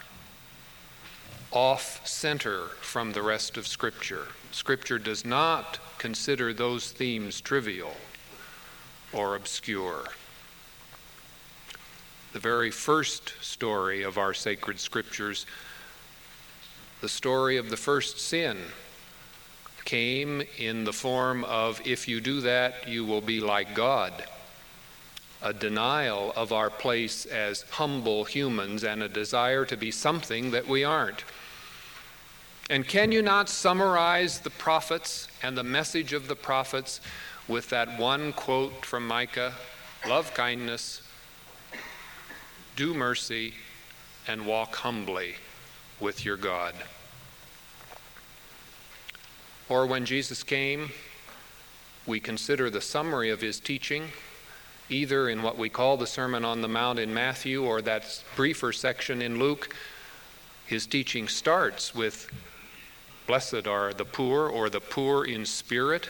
off-center from the rest of Scripture. Scripture does not consider those themes trivial or obscure. The very first story of our sacred Scriptures, the story of the first sin, came in the form of, if you do that, you will be like God. A denial of our place as humble humans and a desire to be something that we aren't. And can you not summarize the prophets and the message of the prophets with that one quote from Micah? Love kindness, do mercy, and walk humbly with your God. Or when Jesus came, we consider the summary of his teaching, either in what we call the Sermon on the Mount in Matthew or that briefer section in Luke. His teaching starts with, blessed are the poor, or the poor in spirit.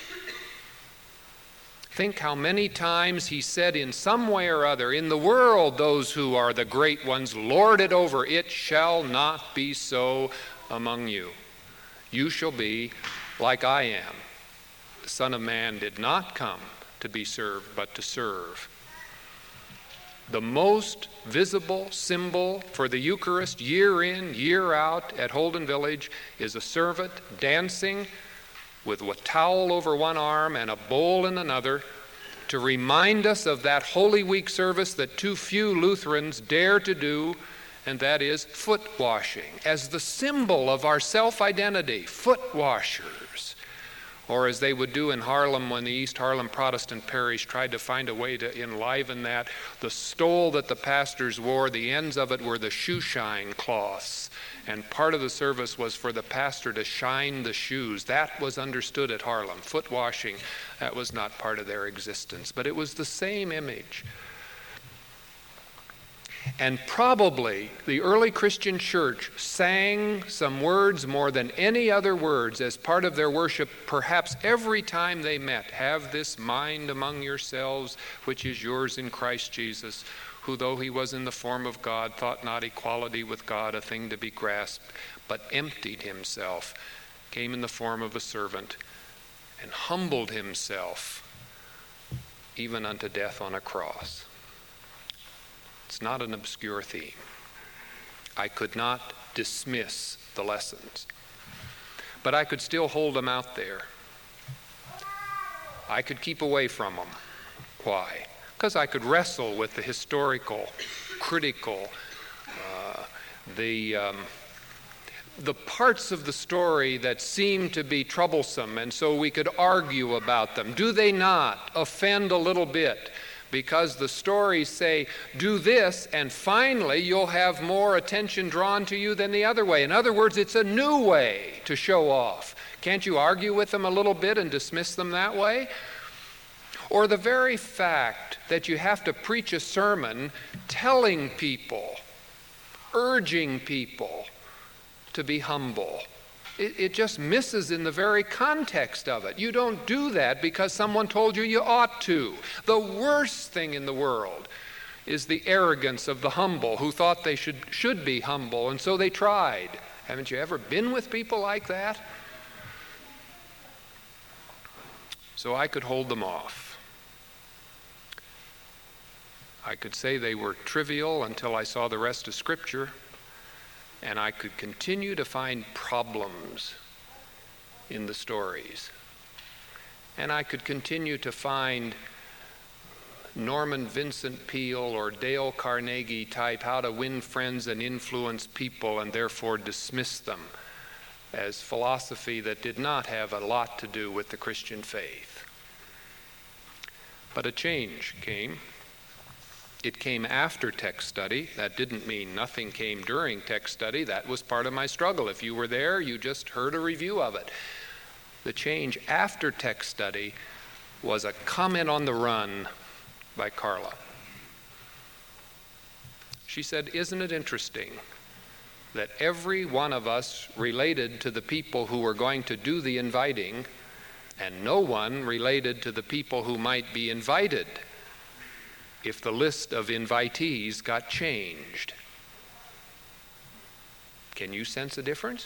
Think how many times he said in some way or other, in the world those who are the great ones lord it over. It shall not be so among you. You shall be like I am. The Son of Man did not come to be served, but to serve. The most visible symbol for the Eucharist year in, year out at Holden Village is a servant dancing with a towel over one arm and a bowl in another to remind us of that Holy Week service that too few Lutherans dare to do, and that is foot washing, as the symbol of our self-identity, foot washers. Or as they would do in Harlem when the East Harlem Protestant parish tried to find a way to enliven that, the stole that the pastors wore, the ends of it were the shoe shine cloths, and part of the service was for the pastor to shine the shoes. That was understood at Harlem. Foot washing, that was not part of their existence, but it was the same image. And probably the early Christian church sang some words more than any other words as part of their worship, perhaps every time they met. Have this mind among yourselves, which is yours in Christ Jesus, who though he was in the form of God, thought not equality with God a thing to be grasped, but emptied himself, came in the form of a servant, and humbled himself even unto death on a cross. It's not an obscure theme. I could not dismiss the lessons, but I could still hold them out there. I could keep away from them. Why? Because I could wrestle with the historical, critical, uh, the um, the parts of the story that seem to be troublesome, and so we could argue about them. Do they not offend a little bit? Because the stories say, do this, and finally you'll have more attention drawn to you than the other way. In other words, it's a new way to show off. Can't you argue with them a little bit and dismiss them that way? Or the very fact that you have to preach a sermon telling people, urging people to be humble. It, it just misses in the very context of it. You don't do that because someone told you you ought to. The worst thing in the world is the arrogance of the humble who thought they should, should be humble, and so they tried. Haven't you ever been with people like that? So I could hold them off. I could say they were trivial until I saw the rest of Scripture. And I could continue to find problems in the stories. And I could continue to find Norman Vincent Peale or Dale Carnegie type how to win friends and influence people and therefore dismiss them as philosophy that did not have a lot to do with the Christian faith. But a change came. It came after text study. That didn't mean nothing came during text study. That was part of my struggle. If you were there, you just heard a review of it. The change after text study was a comment on the run by Carla. She said, isn't it interesting that every one of us related to the people who were going to do the inviting, and no one related to the people who might be invited? if the list of invitees got changed. Can you sense a difference?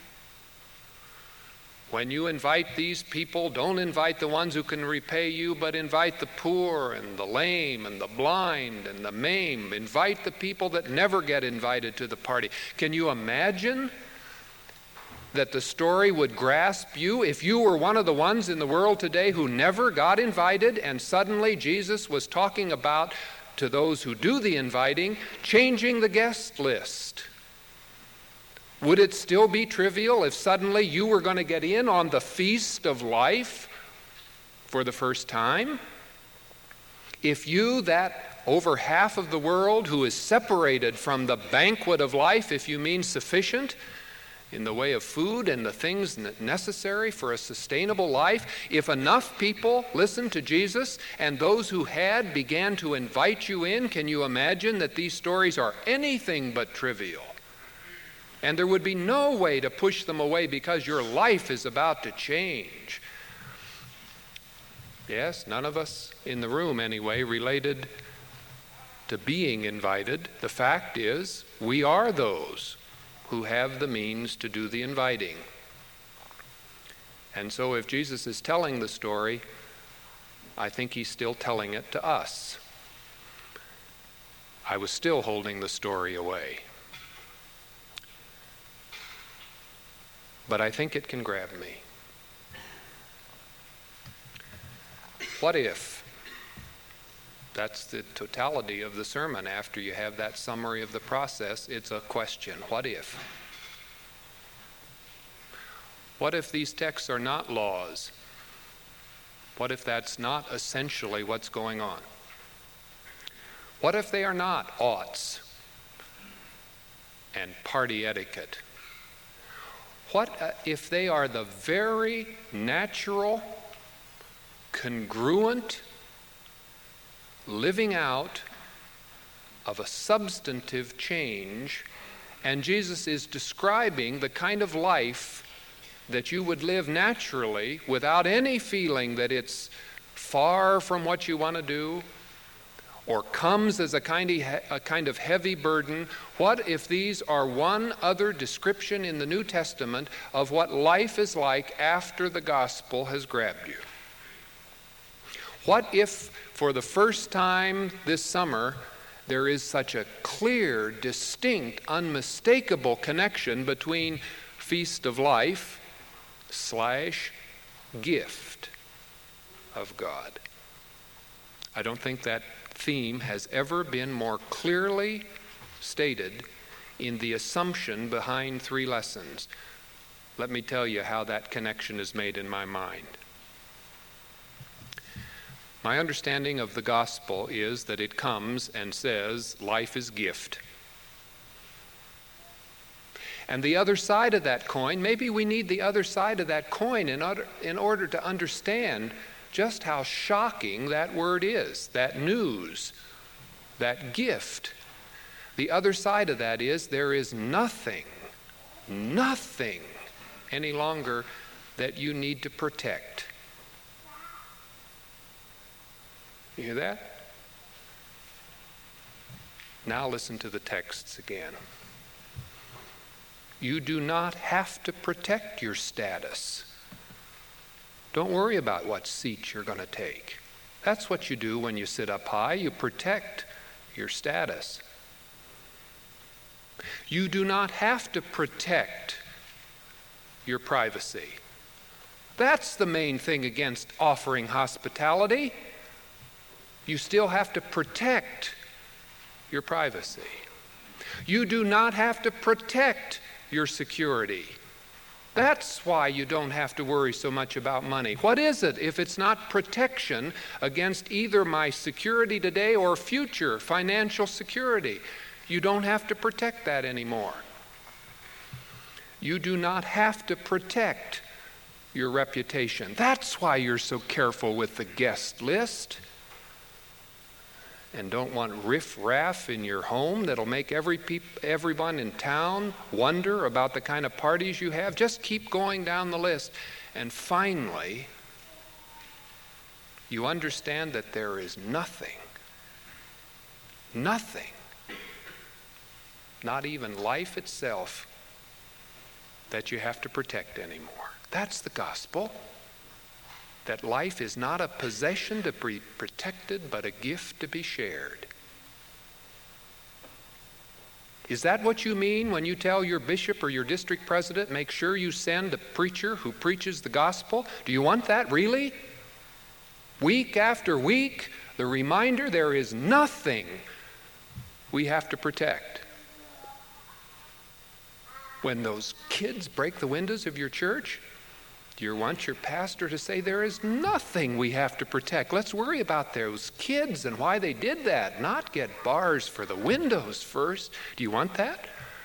When you invite these people, don't invite the ones who can repay you, but invite the poor and the lame and the blind and the maimed. Invite the people that never get invited to the party. Can you imagine that the story would grasp you if you were one of the ones in the world today who never got invited, and suddenly Jesus was talking about, to those who do the inviting, changing the guest list? Would it still be trivial if suddenly you were going to get in on the feast of life for the first time? If you, that over half of the world who is separated from the banquet of life, if you mean sufficient in the way of food and the things necessary for a sustainable life, if enough people listened to Jesus and those who had began to invite you in, can you imagine that these stories are anything but trivial? And there would be no way to push them away because your life is about to change. Yes, none of us in the room anyway related to being invited. The fact is, we are those who have the means to do the inviting. And so if Jesus is telling the story, I think he's still telling it to us. I was still holding the story away. But I think it can grab me. What if? That's the totality of the sermon. After you have that summary of the process, it's a question. What if? What if these texts are not laws? What if that's not essentially what's going on? What if they are not oughts and party etiquette? What if they are the very natural, congruent living out of a substantive change, and Jesus is describing the kind of life that you would live naturally without any feeling that it's far from what you want to do or comes as a kind of, a kind of heavy burden? What if these are one other description in the New Testament of what life is like after the gospel has grabbed you? What if, for the first time this summer, there is such a clear, distinct, unmistakable connection between feast of life slash gift of God? I don't think that theme has ever been more clearly stated in the assumption behind three lessons. Let me tell you how that connection is made in my mind. My understanding of the gospel is that it comes and says life is gift. And the other side of that coin, maybe we need the other side of that coin in order, in order to understand just how shocking that word is, that news, that gift. The other side of that is there is nothing, nothing any longer that you need to protect. You hear that? Now listen to the texts again. You do not have to protect your status. Don't worry about what seat you're going to take. That's what you do when you sit up high. You protect your status. You do not have to protect your privacy. That's the main thing against offering hospitality. You still have to protect your privacy. You do not have to protect your security. That's why you don't have to worry so much about money. What is it if it's not protection against either my security today or future financial security? You don't have to protect that anymore. You do not have to protect your reputation. That's why you're so careful with the guest list and don't want riff-raff in your home that'll make every peop- everyone in town wonder about the kind of parties you have. Just keep going down the list. And finally, you understand that there is nothing, nothing, not even life itself, that you have to protect anymore. That's the gospel. That life is not a possession to be protected, but a gift to be shared. Is that what you mean when you tell your bishop or your district president, make sure you send a preacher who preaches the gospel? Do you want that, really? Week after week, the reminder there is nothing we have to protect. When those kids break the windows of your church, do you want your pastor to say there is nothing we have to protect? Let's worry about those kids and why they did that, not get bars for the windows first. Do you want that?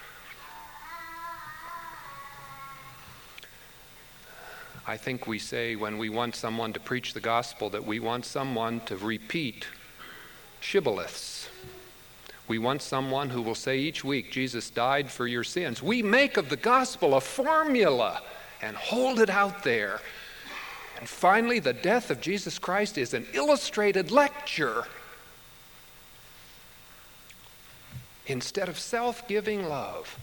I think we say when we want someone to preach the gospel that we want someone to repeat shibboleths. We want someone who will say each week, Jesus died for your sins. We make of the gospel a formula and hold it out there. And finally, the death of Jesus Christ is an illustrated lecture instead of self-giving love.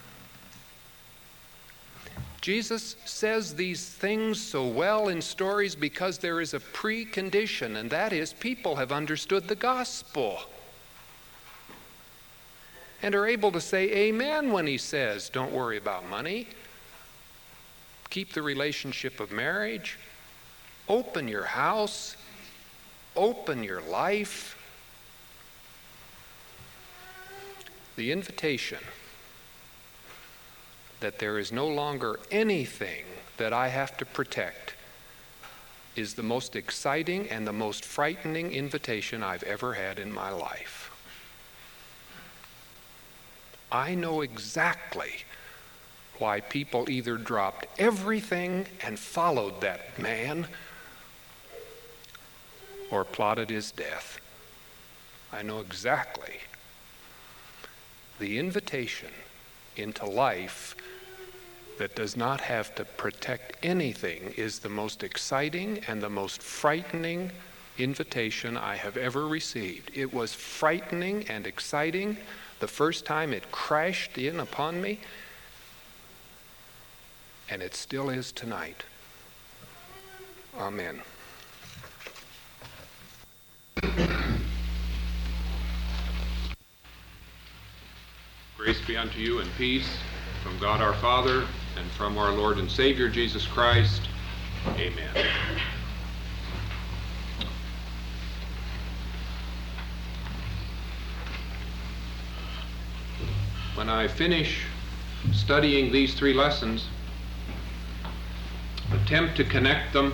Jesus says these things so well in stories because there is a precondition, and that is people have understood the gospel and are able to say amen when he says, don't worry about money. Keep the relationship of marriage. Open your house. Open your life. The invitation that there is no longer anything that I have to protect is the most exciting and the most frightening invitation I've ever had in my life. I know exactly why people either dropped everything and followed that man or plotted his death. I know exactly. The invitation into life that does not have to protect anything is the most exciting and the most frightening invitation I have ever received. It was frightening and exciting the first time it crashed in upon me, and it still is tonight. Amen. Grace be unto you and peace from God our Father and from our Lord and Savior Jesus Christ. Amen. When I finish studying these three lessons, attempt to connect them,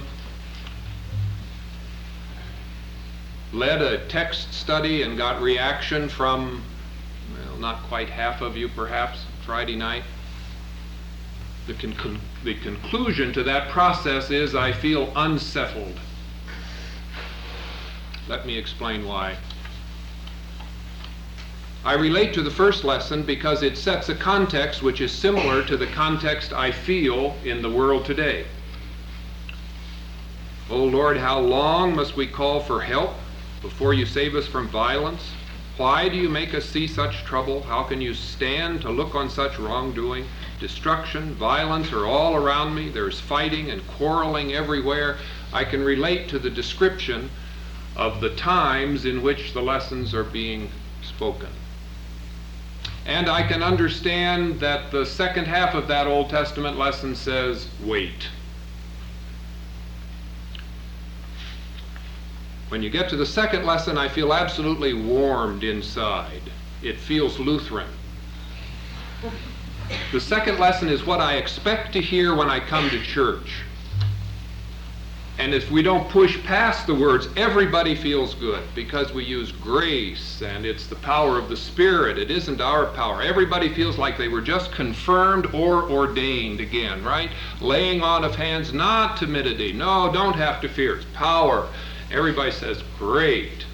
led a text study and got reaction from, well, not quite half of you perhaps, Friday night. The, con- the conclusion to that process is I feel unsettled. Let me explain why. I relate to the first lesson because it sets a context which is similar to the context I feel in the world today. O Lord, how long must we call for help before you save us from violence? Why do you make us see such trouble? How can you stand to look on such wrongdoing? Destruction, violence are all around me. There's fighting and quarreling everywhere. I can relate to the description of the times in which the lessons are being spoken. And I can understand that the second half of that Old Testament lesson says, wait. When you get to the second lesson, I feel absolutely warmed inside. It feels Lutheran. The second lesson is what I expect to hear when I come to church. And if we don't push past the words, everybody feels good because we use grace and it's the power of the Spirit. It isn't our power. Everybody feels like they were just confirmed or ordained again, right? Laying on of hands, not timidity. No, don't have to fear. It's power. Everybody says, great.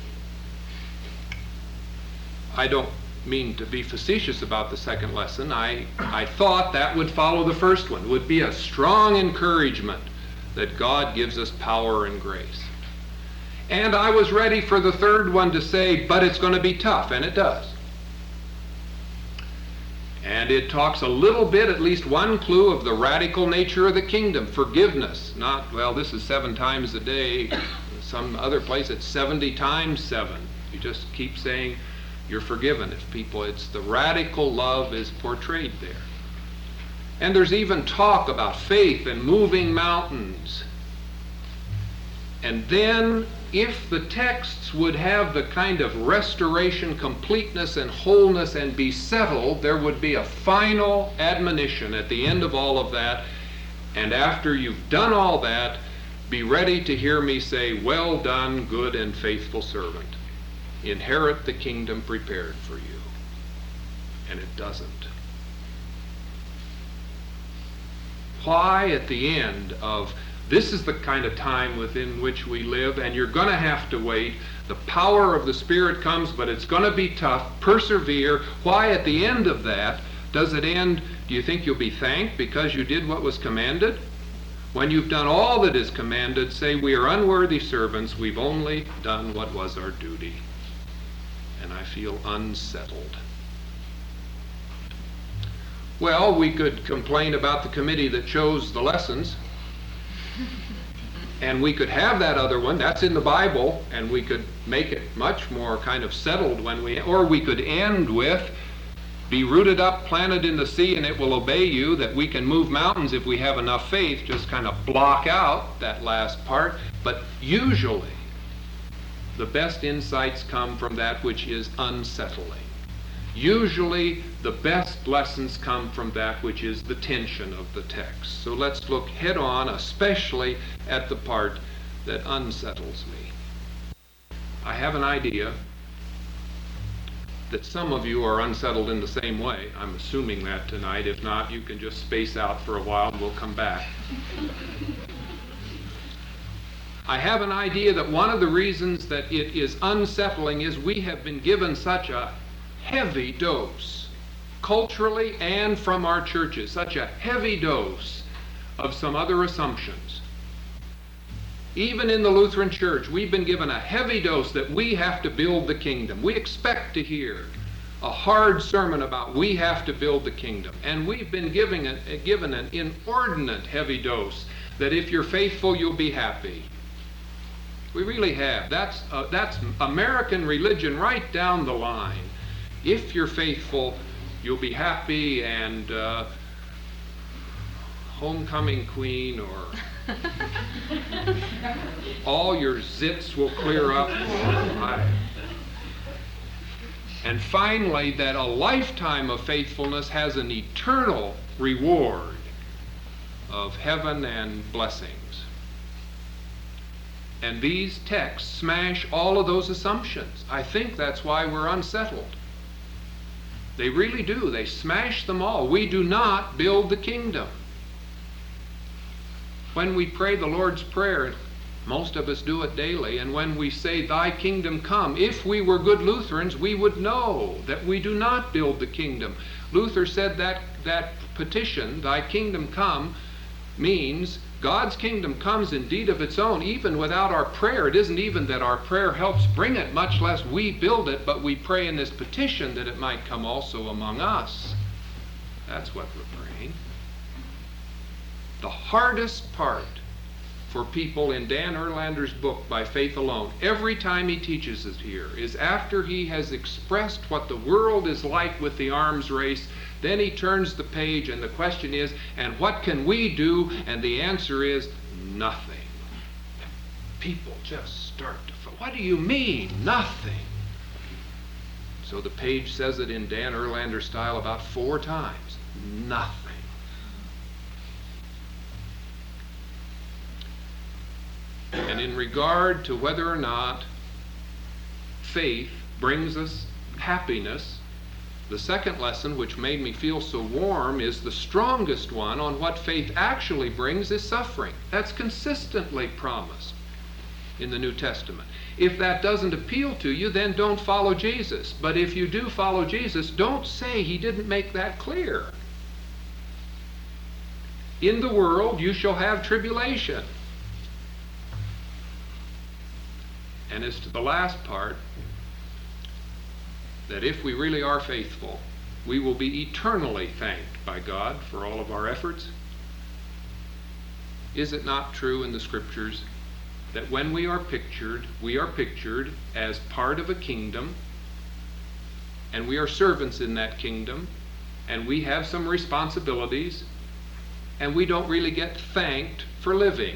I don't mean to be facetious about the second lesson. I, I thought that would follow the first one, would be a strong encouragement that God gives us power and grace. And I was ready for the third one to say, but it's going to be tough, and it does. And it talks a little bit, at least one clue, of the radical nature of the kingdom. Forgiveness. Not, well, this is seven times a day. Some other place it's seventy times seven. You just keep saying you're forgiven. If people, it's the radical love is portrayed there. And there's even talk about faith and moving mountains. And then, if the texts would have the kind of restoration, completeness, and wholeness and be settled, there would be a final admonition at the end of all of that. And after you've done all that, be ready to hear me say, well done, good and faithful servant. Inherit the kingdom prepared for you. And it doesn't. Why at the end of this is the kind of time within which we live, and you're going to have to wait. The power of the Spirit comes, but it's going to be tough. Persevere. Why at the end of that does it end? Do you think you'll be thanked because you did what was commanded? When you've done all that is commanded, say, we are unworthy servants. We've only done what was our duty. And I feel unsettled. Well, we could complain about the committee that chose the lessons. And we could have that other one, that's in the Bible, and we could make it much more kind of settled when we, or we could end with, be rooted up, planted in the sea, and it will obey you, that we can move mountains if we have enough faith, just kind of block out that last part. But usually, the best insights come from that which is unsettling. Usually, the best lessons come from that which is the tension of the text. So let's look head on, especially at the part that unsettles me. I have an idea that some of you are unsettled in the same way. I'm assuming that tonight. If not, you can just space out for a while and we'll come back. I have an idea that one of the reasons that it is unsettling is we have been given such a heavy dose, culturally and from our churches, such a heavy dose of some other assumptions. Even in the Lutheran Church, we've been given a heavy dose that we have to build the kingdom. We expect to hear a hard sermon about we have to build the kingdom. And we've been giving a, given an inordinate heavy dose that if you're faithful, you'll be happy. We really have. That's, uh, that's American religion right down the line. If you're faithful, you'll be happy, and uh, homecoming queen, or all your zits will clear up. And finally, that a lifetime of faithfulness has an eternal reward of heaven and blessings. And these texts smash all of those assumptions. I think that's why we're unsettled. They really do. They smash them all. We do not build the kingdom. When we pray the Lord's Prayer, most of us do it daily, and when we say, thy kingdom come, if we were good Lutherans, we would know that we do not build the kingdom. Luther said that that petition, thy kingdom come, means God's kingdom comes indeed of its own, even without our prayer. It isn't even that our prayer helps bring it, much less we build it, but we pray in this petition that it might come also among us. That's what we're praying. The hardest part for people in Dan Erlander's book, By Faith Alone, every time he teaches it here, is after he has expressed what the world is like with the arms race, then he turns the page and the question is, and what can we do? And the answer is, nothing. People just start to, what do you mean, nothing? So the page says it in Dan Erlander style about four times, nothing. And in regard to whether or not faith brings us happiness, the second lesson, which made me feel so warm, is the strongest one on what faith actually brings is suffering. That's consistently promised in the New Testament. If that doesn't appeal to you, then don't follow Jesus. But if you do follow Jesus, don't say he didn't make that clear. In the world you shall have tribulation. And as to the last part, that if we really are faithful, we will be eternally thanked by God for all of our efforts. Is it not true in the Scriptures that when we are pictured, we are pictured as part of a kingdom, and we are servants in that kingdom, and we have some responsibilities, and we don't really get thanked for living?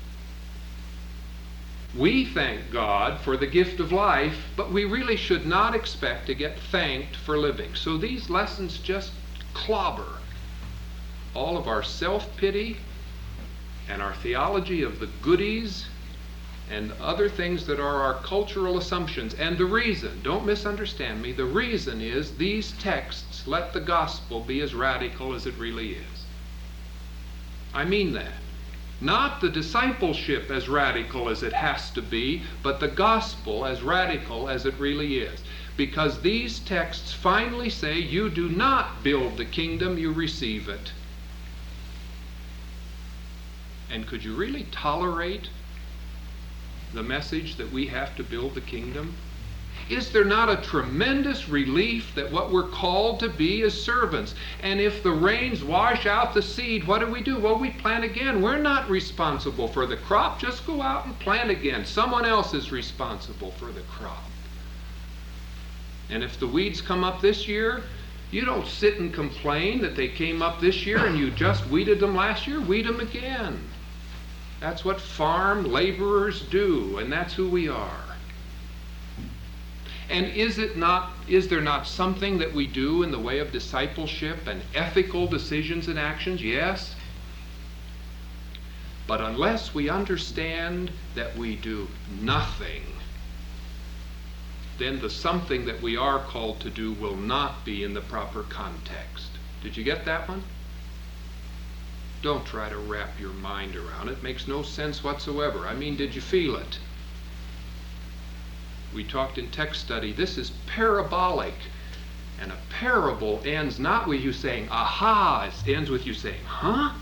We thank God for the gift of life, but we really should not expect to get thanked for living. So these lessons just clobber all of our self-pity and our theology of the goodies and other things that are our cultural assumptions. And the reason, don't misunderstand me, the reason is these texts let the gospel be as radical as it really is. I mean that. Not the discipleship as radical as it has to be, but the gospel as radical as it really is. Because these texts finally say you do not build the kingdom, you receive it. And could you really tolerate the message that we have to build the kingdom? Is there not a tremendous relief that what we're called to be is servants? And if the rains wash out the seed, what do we do? Well, we plant again. We're not responsible for the crop. Just go out and plant again. Someone else is responsible for the crop. And if the weeds come up this year, you don't sit and complain that they came up this year and you just weeded them last year. Weed them again. That's what farm laborers do, and that's who we are. And is it not, is there not something that we do in the way of discipleship and ethical decisions and actions? Yes. But unless we understand that we do nothing, then the something that we are called to do will not be in the proper context. Did you get that one? Don't try to wrap your mind around it. It makes no sense whatsoever. I mean, did you feel it? We talked in text study, this is parabolic. And a parable ends not with you saying, aha, it ends with you saying, huh?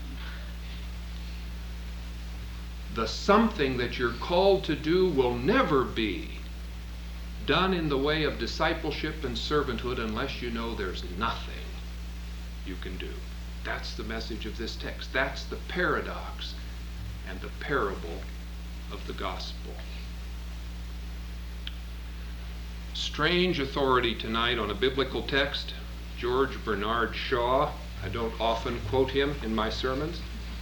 The something that you're called to do will never be done in the way of discipleship and servanthood unless you know there's nothing you can do. That's the message of this text. That's the paradox and the parable of the gospel. Strange authority tonight on a biblical text. George Bernard Shaw. I don't often quote him in my sermons.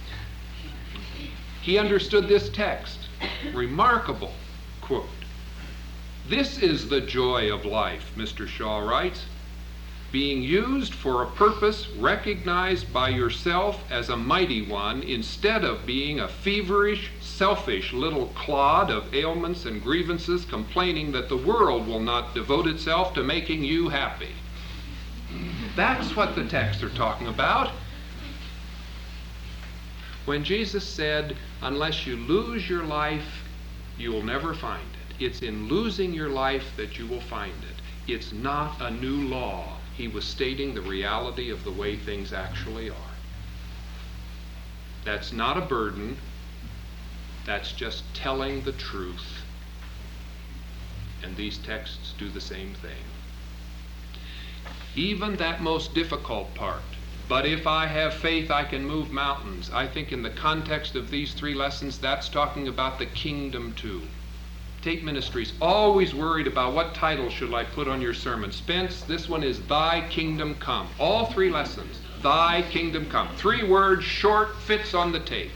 He understood this text. Remarkable quote. This is the joy of life, Mister Shaw writes. Being used for a purpose recognized by yourself as a mighty one instead of being a feverish, selfish little clod of ailments and grievances complaining that the world will not devote itself to making you happy. That's what the texts are talking about. When Jesus said, unless you lose your life, you will never find it. It's in losing your life that you will find it. It's not a new law. He was stating the reality of the way things actually are. That's not a burden. That's just telling the truth. And these texts do the same thing. Even that most difficult part, but if I have faith I can move mountains, I think in the context of these three lessons that's talking about the kingdom too. Tate Ministries, always worried about what title should I put on your sermon. Spence, this one is Thy Kingdom Come. All three lessons, Thy Kingdom Come. Three words, short, fits on the tape.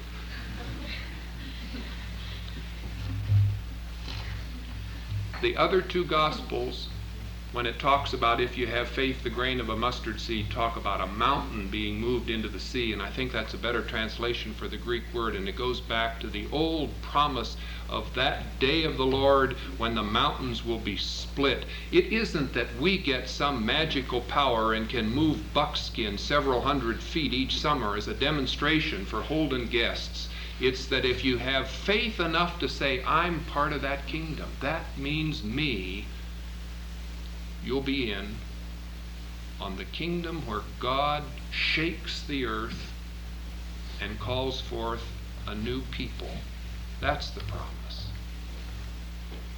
The other two Gospels, when it talks about if you have faith the grain of a mustard seed, talk about a mountain being moved into the sea, and I think that's a better translation for the Greek word, and it goes back to the old promise of that day of the Lord when the mountains will be split. It isn't that we get some magical power and can move buckskin several hundred feet each summer as a demonstration for Holden guests. It's that if you have faith enough to say, I'm part of that kingdom, that means me, you'll be in on the kingdom where God shakes the earth and calls forth a new people. That's the promise.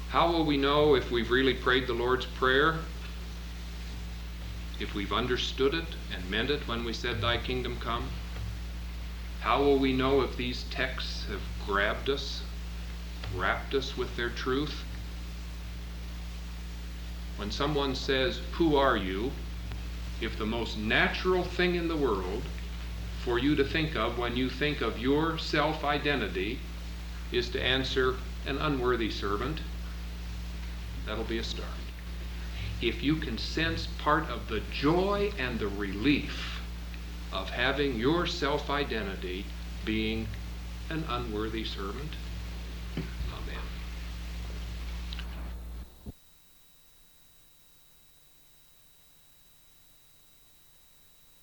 How will we know if we've really prayed the Lord's Prayer? If we've understood it and meant it when we said, Thy kingdom come? How will we know if these texts have grabbed us, wrapped us with their truth? When someone says, who are you? If the most natural thing in the world for you to think of when you think of your self-identity is to answer, an unworthy servant, that'll be a start. If you can sense part of the joy and the relief of having your self-identity being an unworthy servant,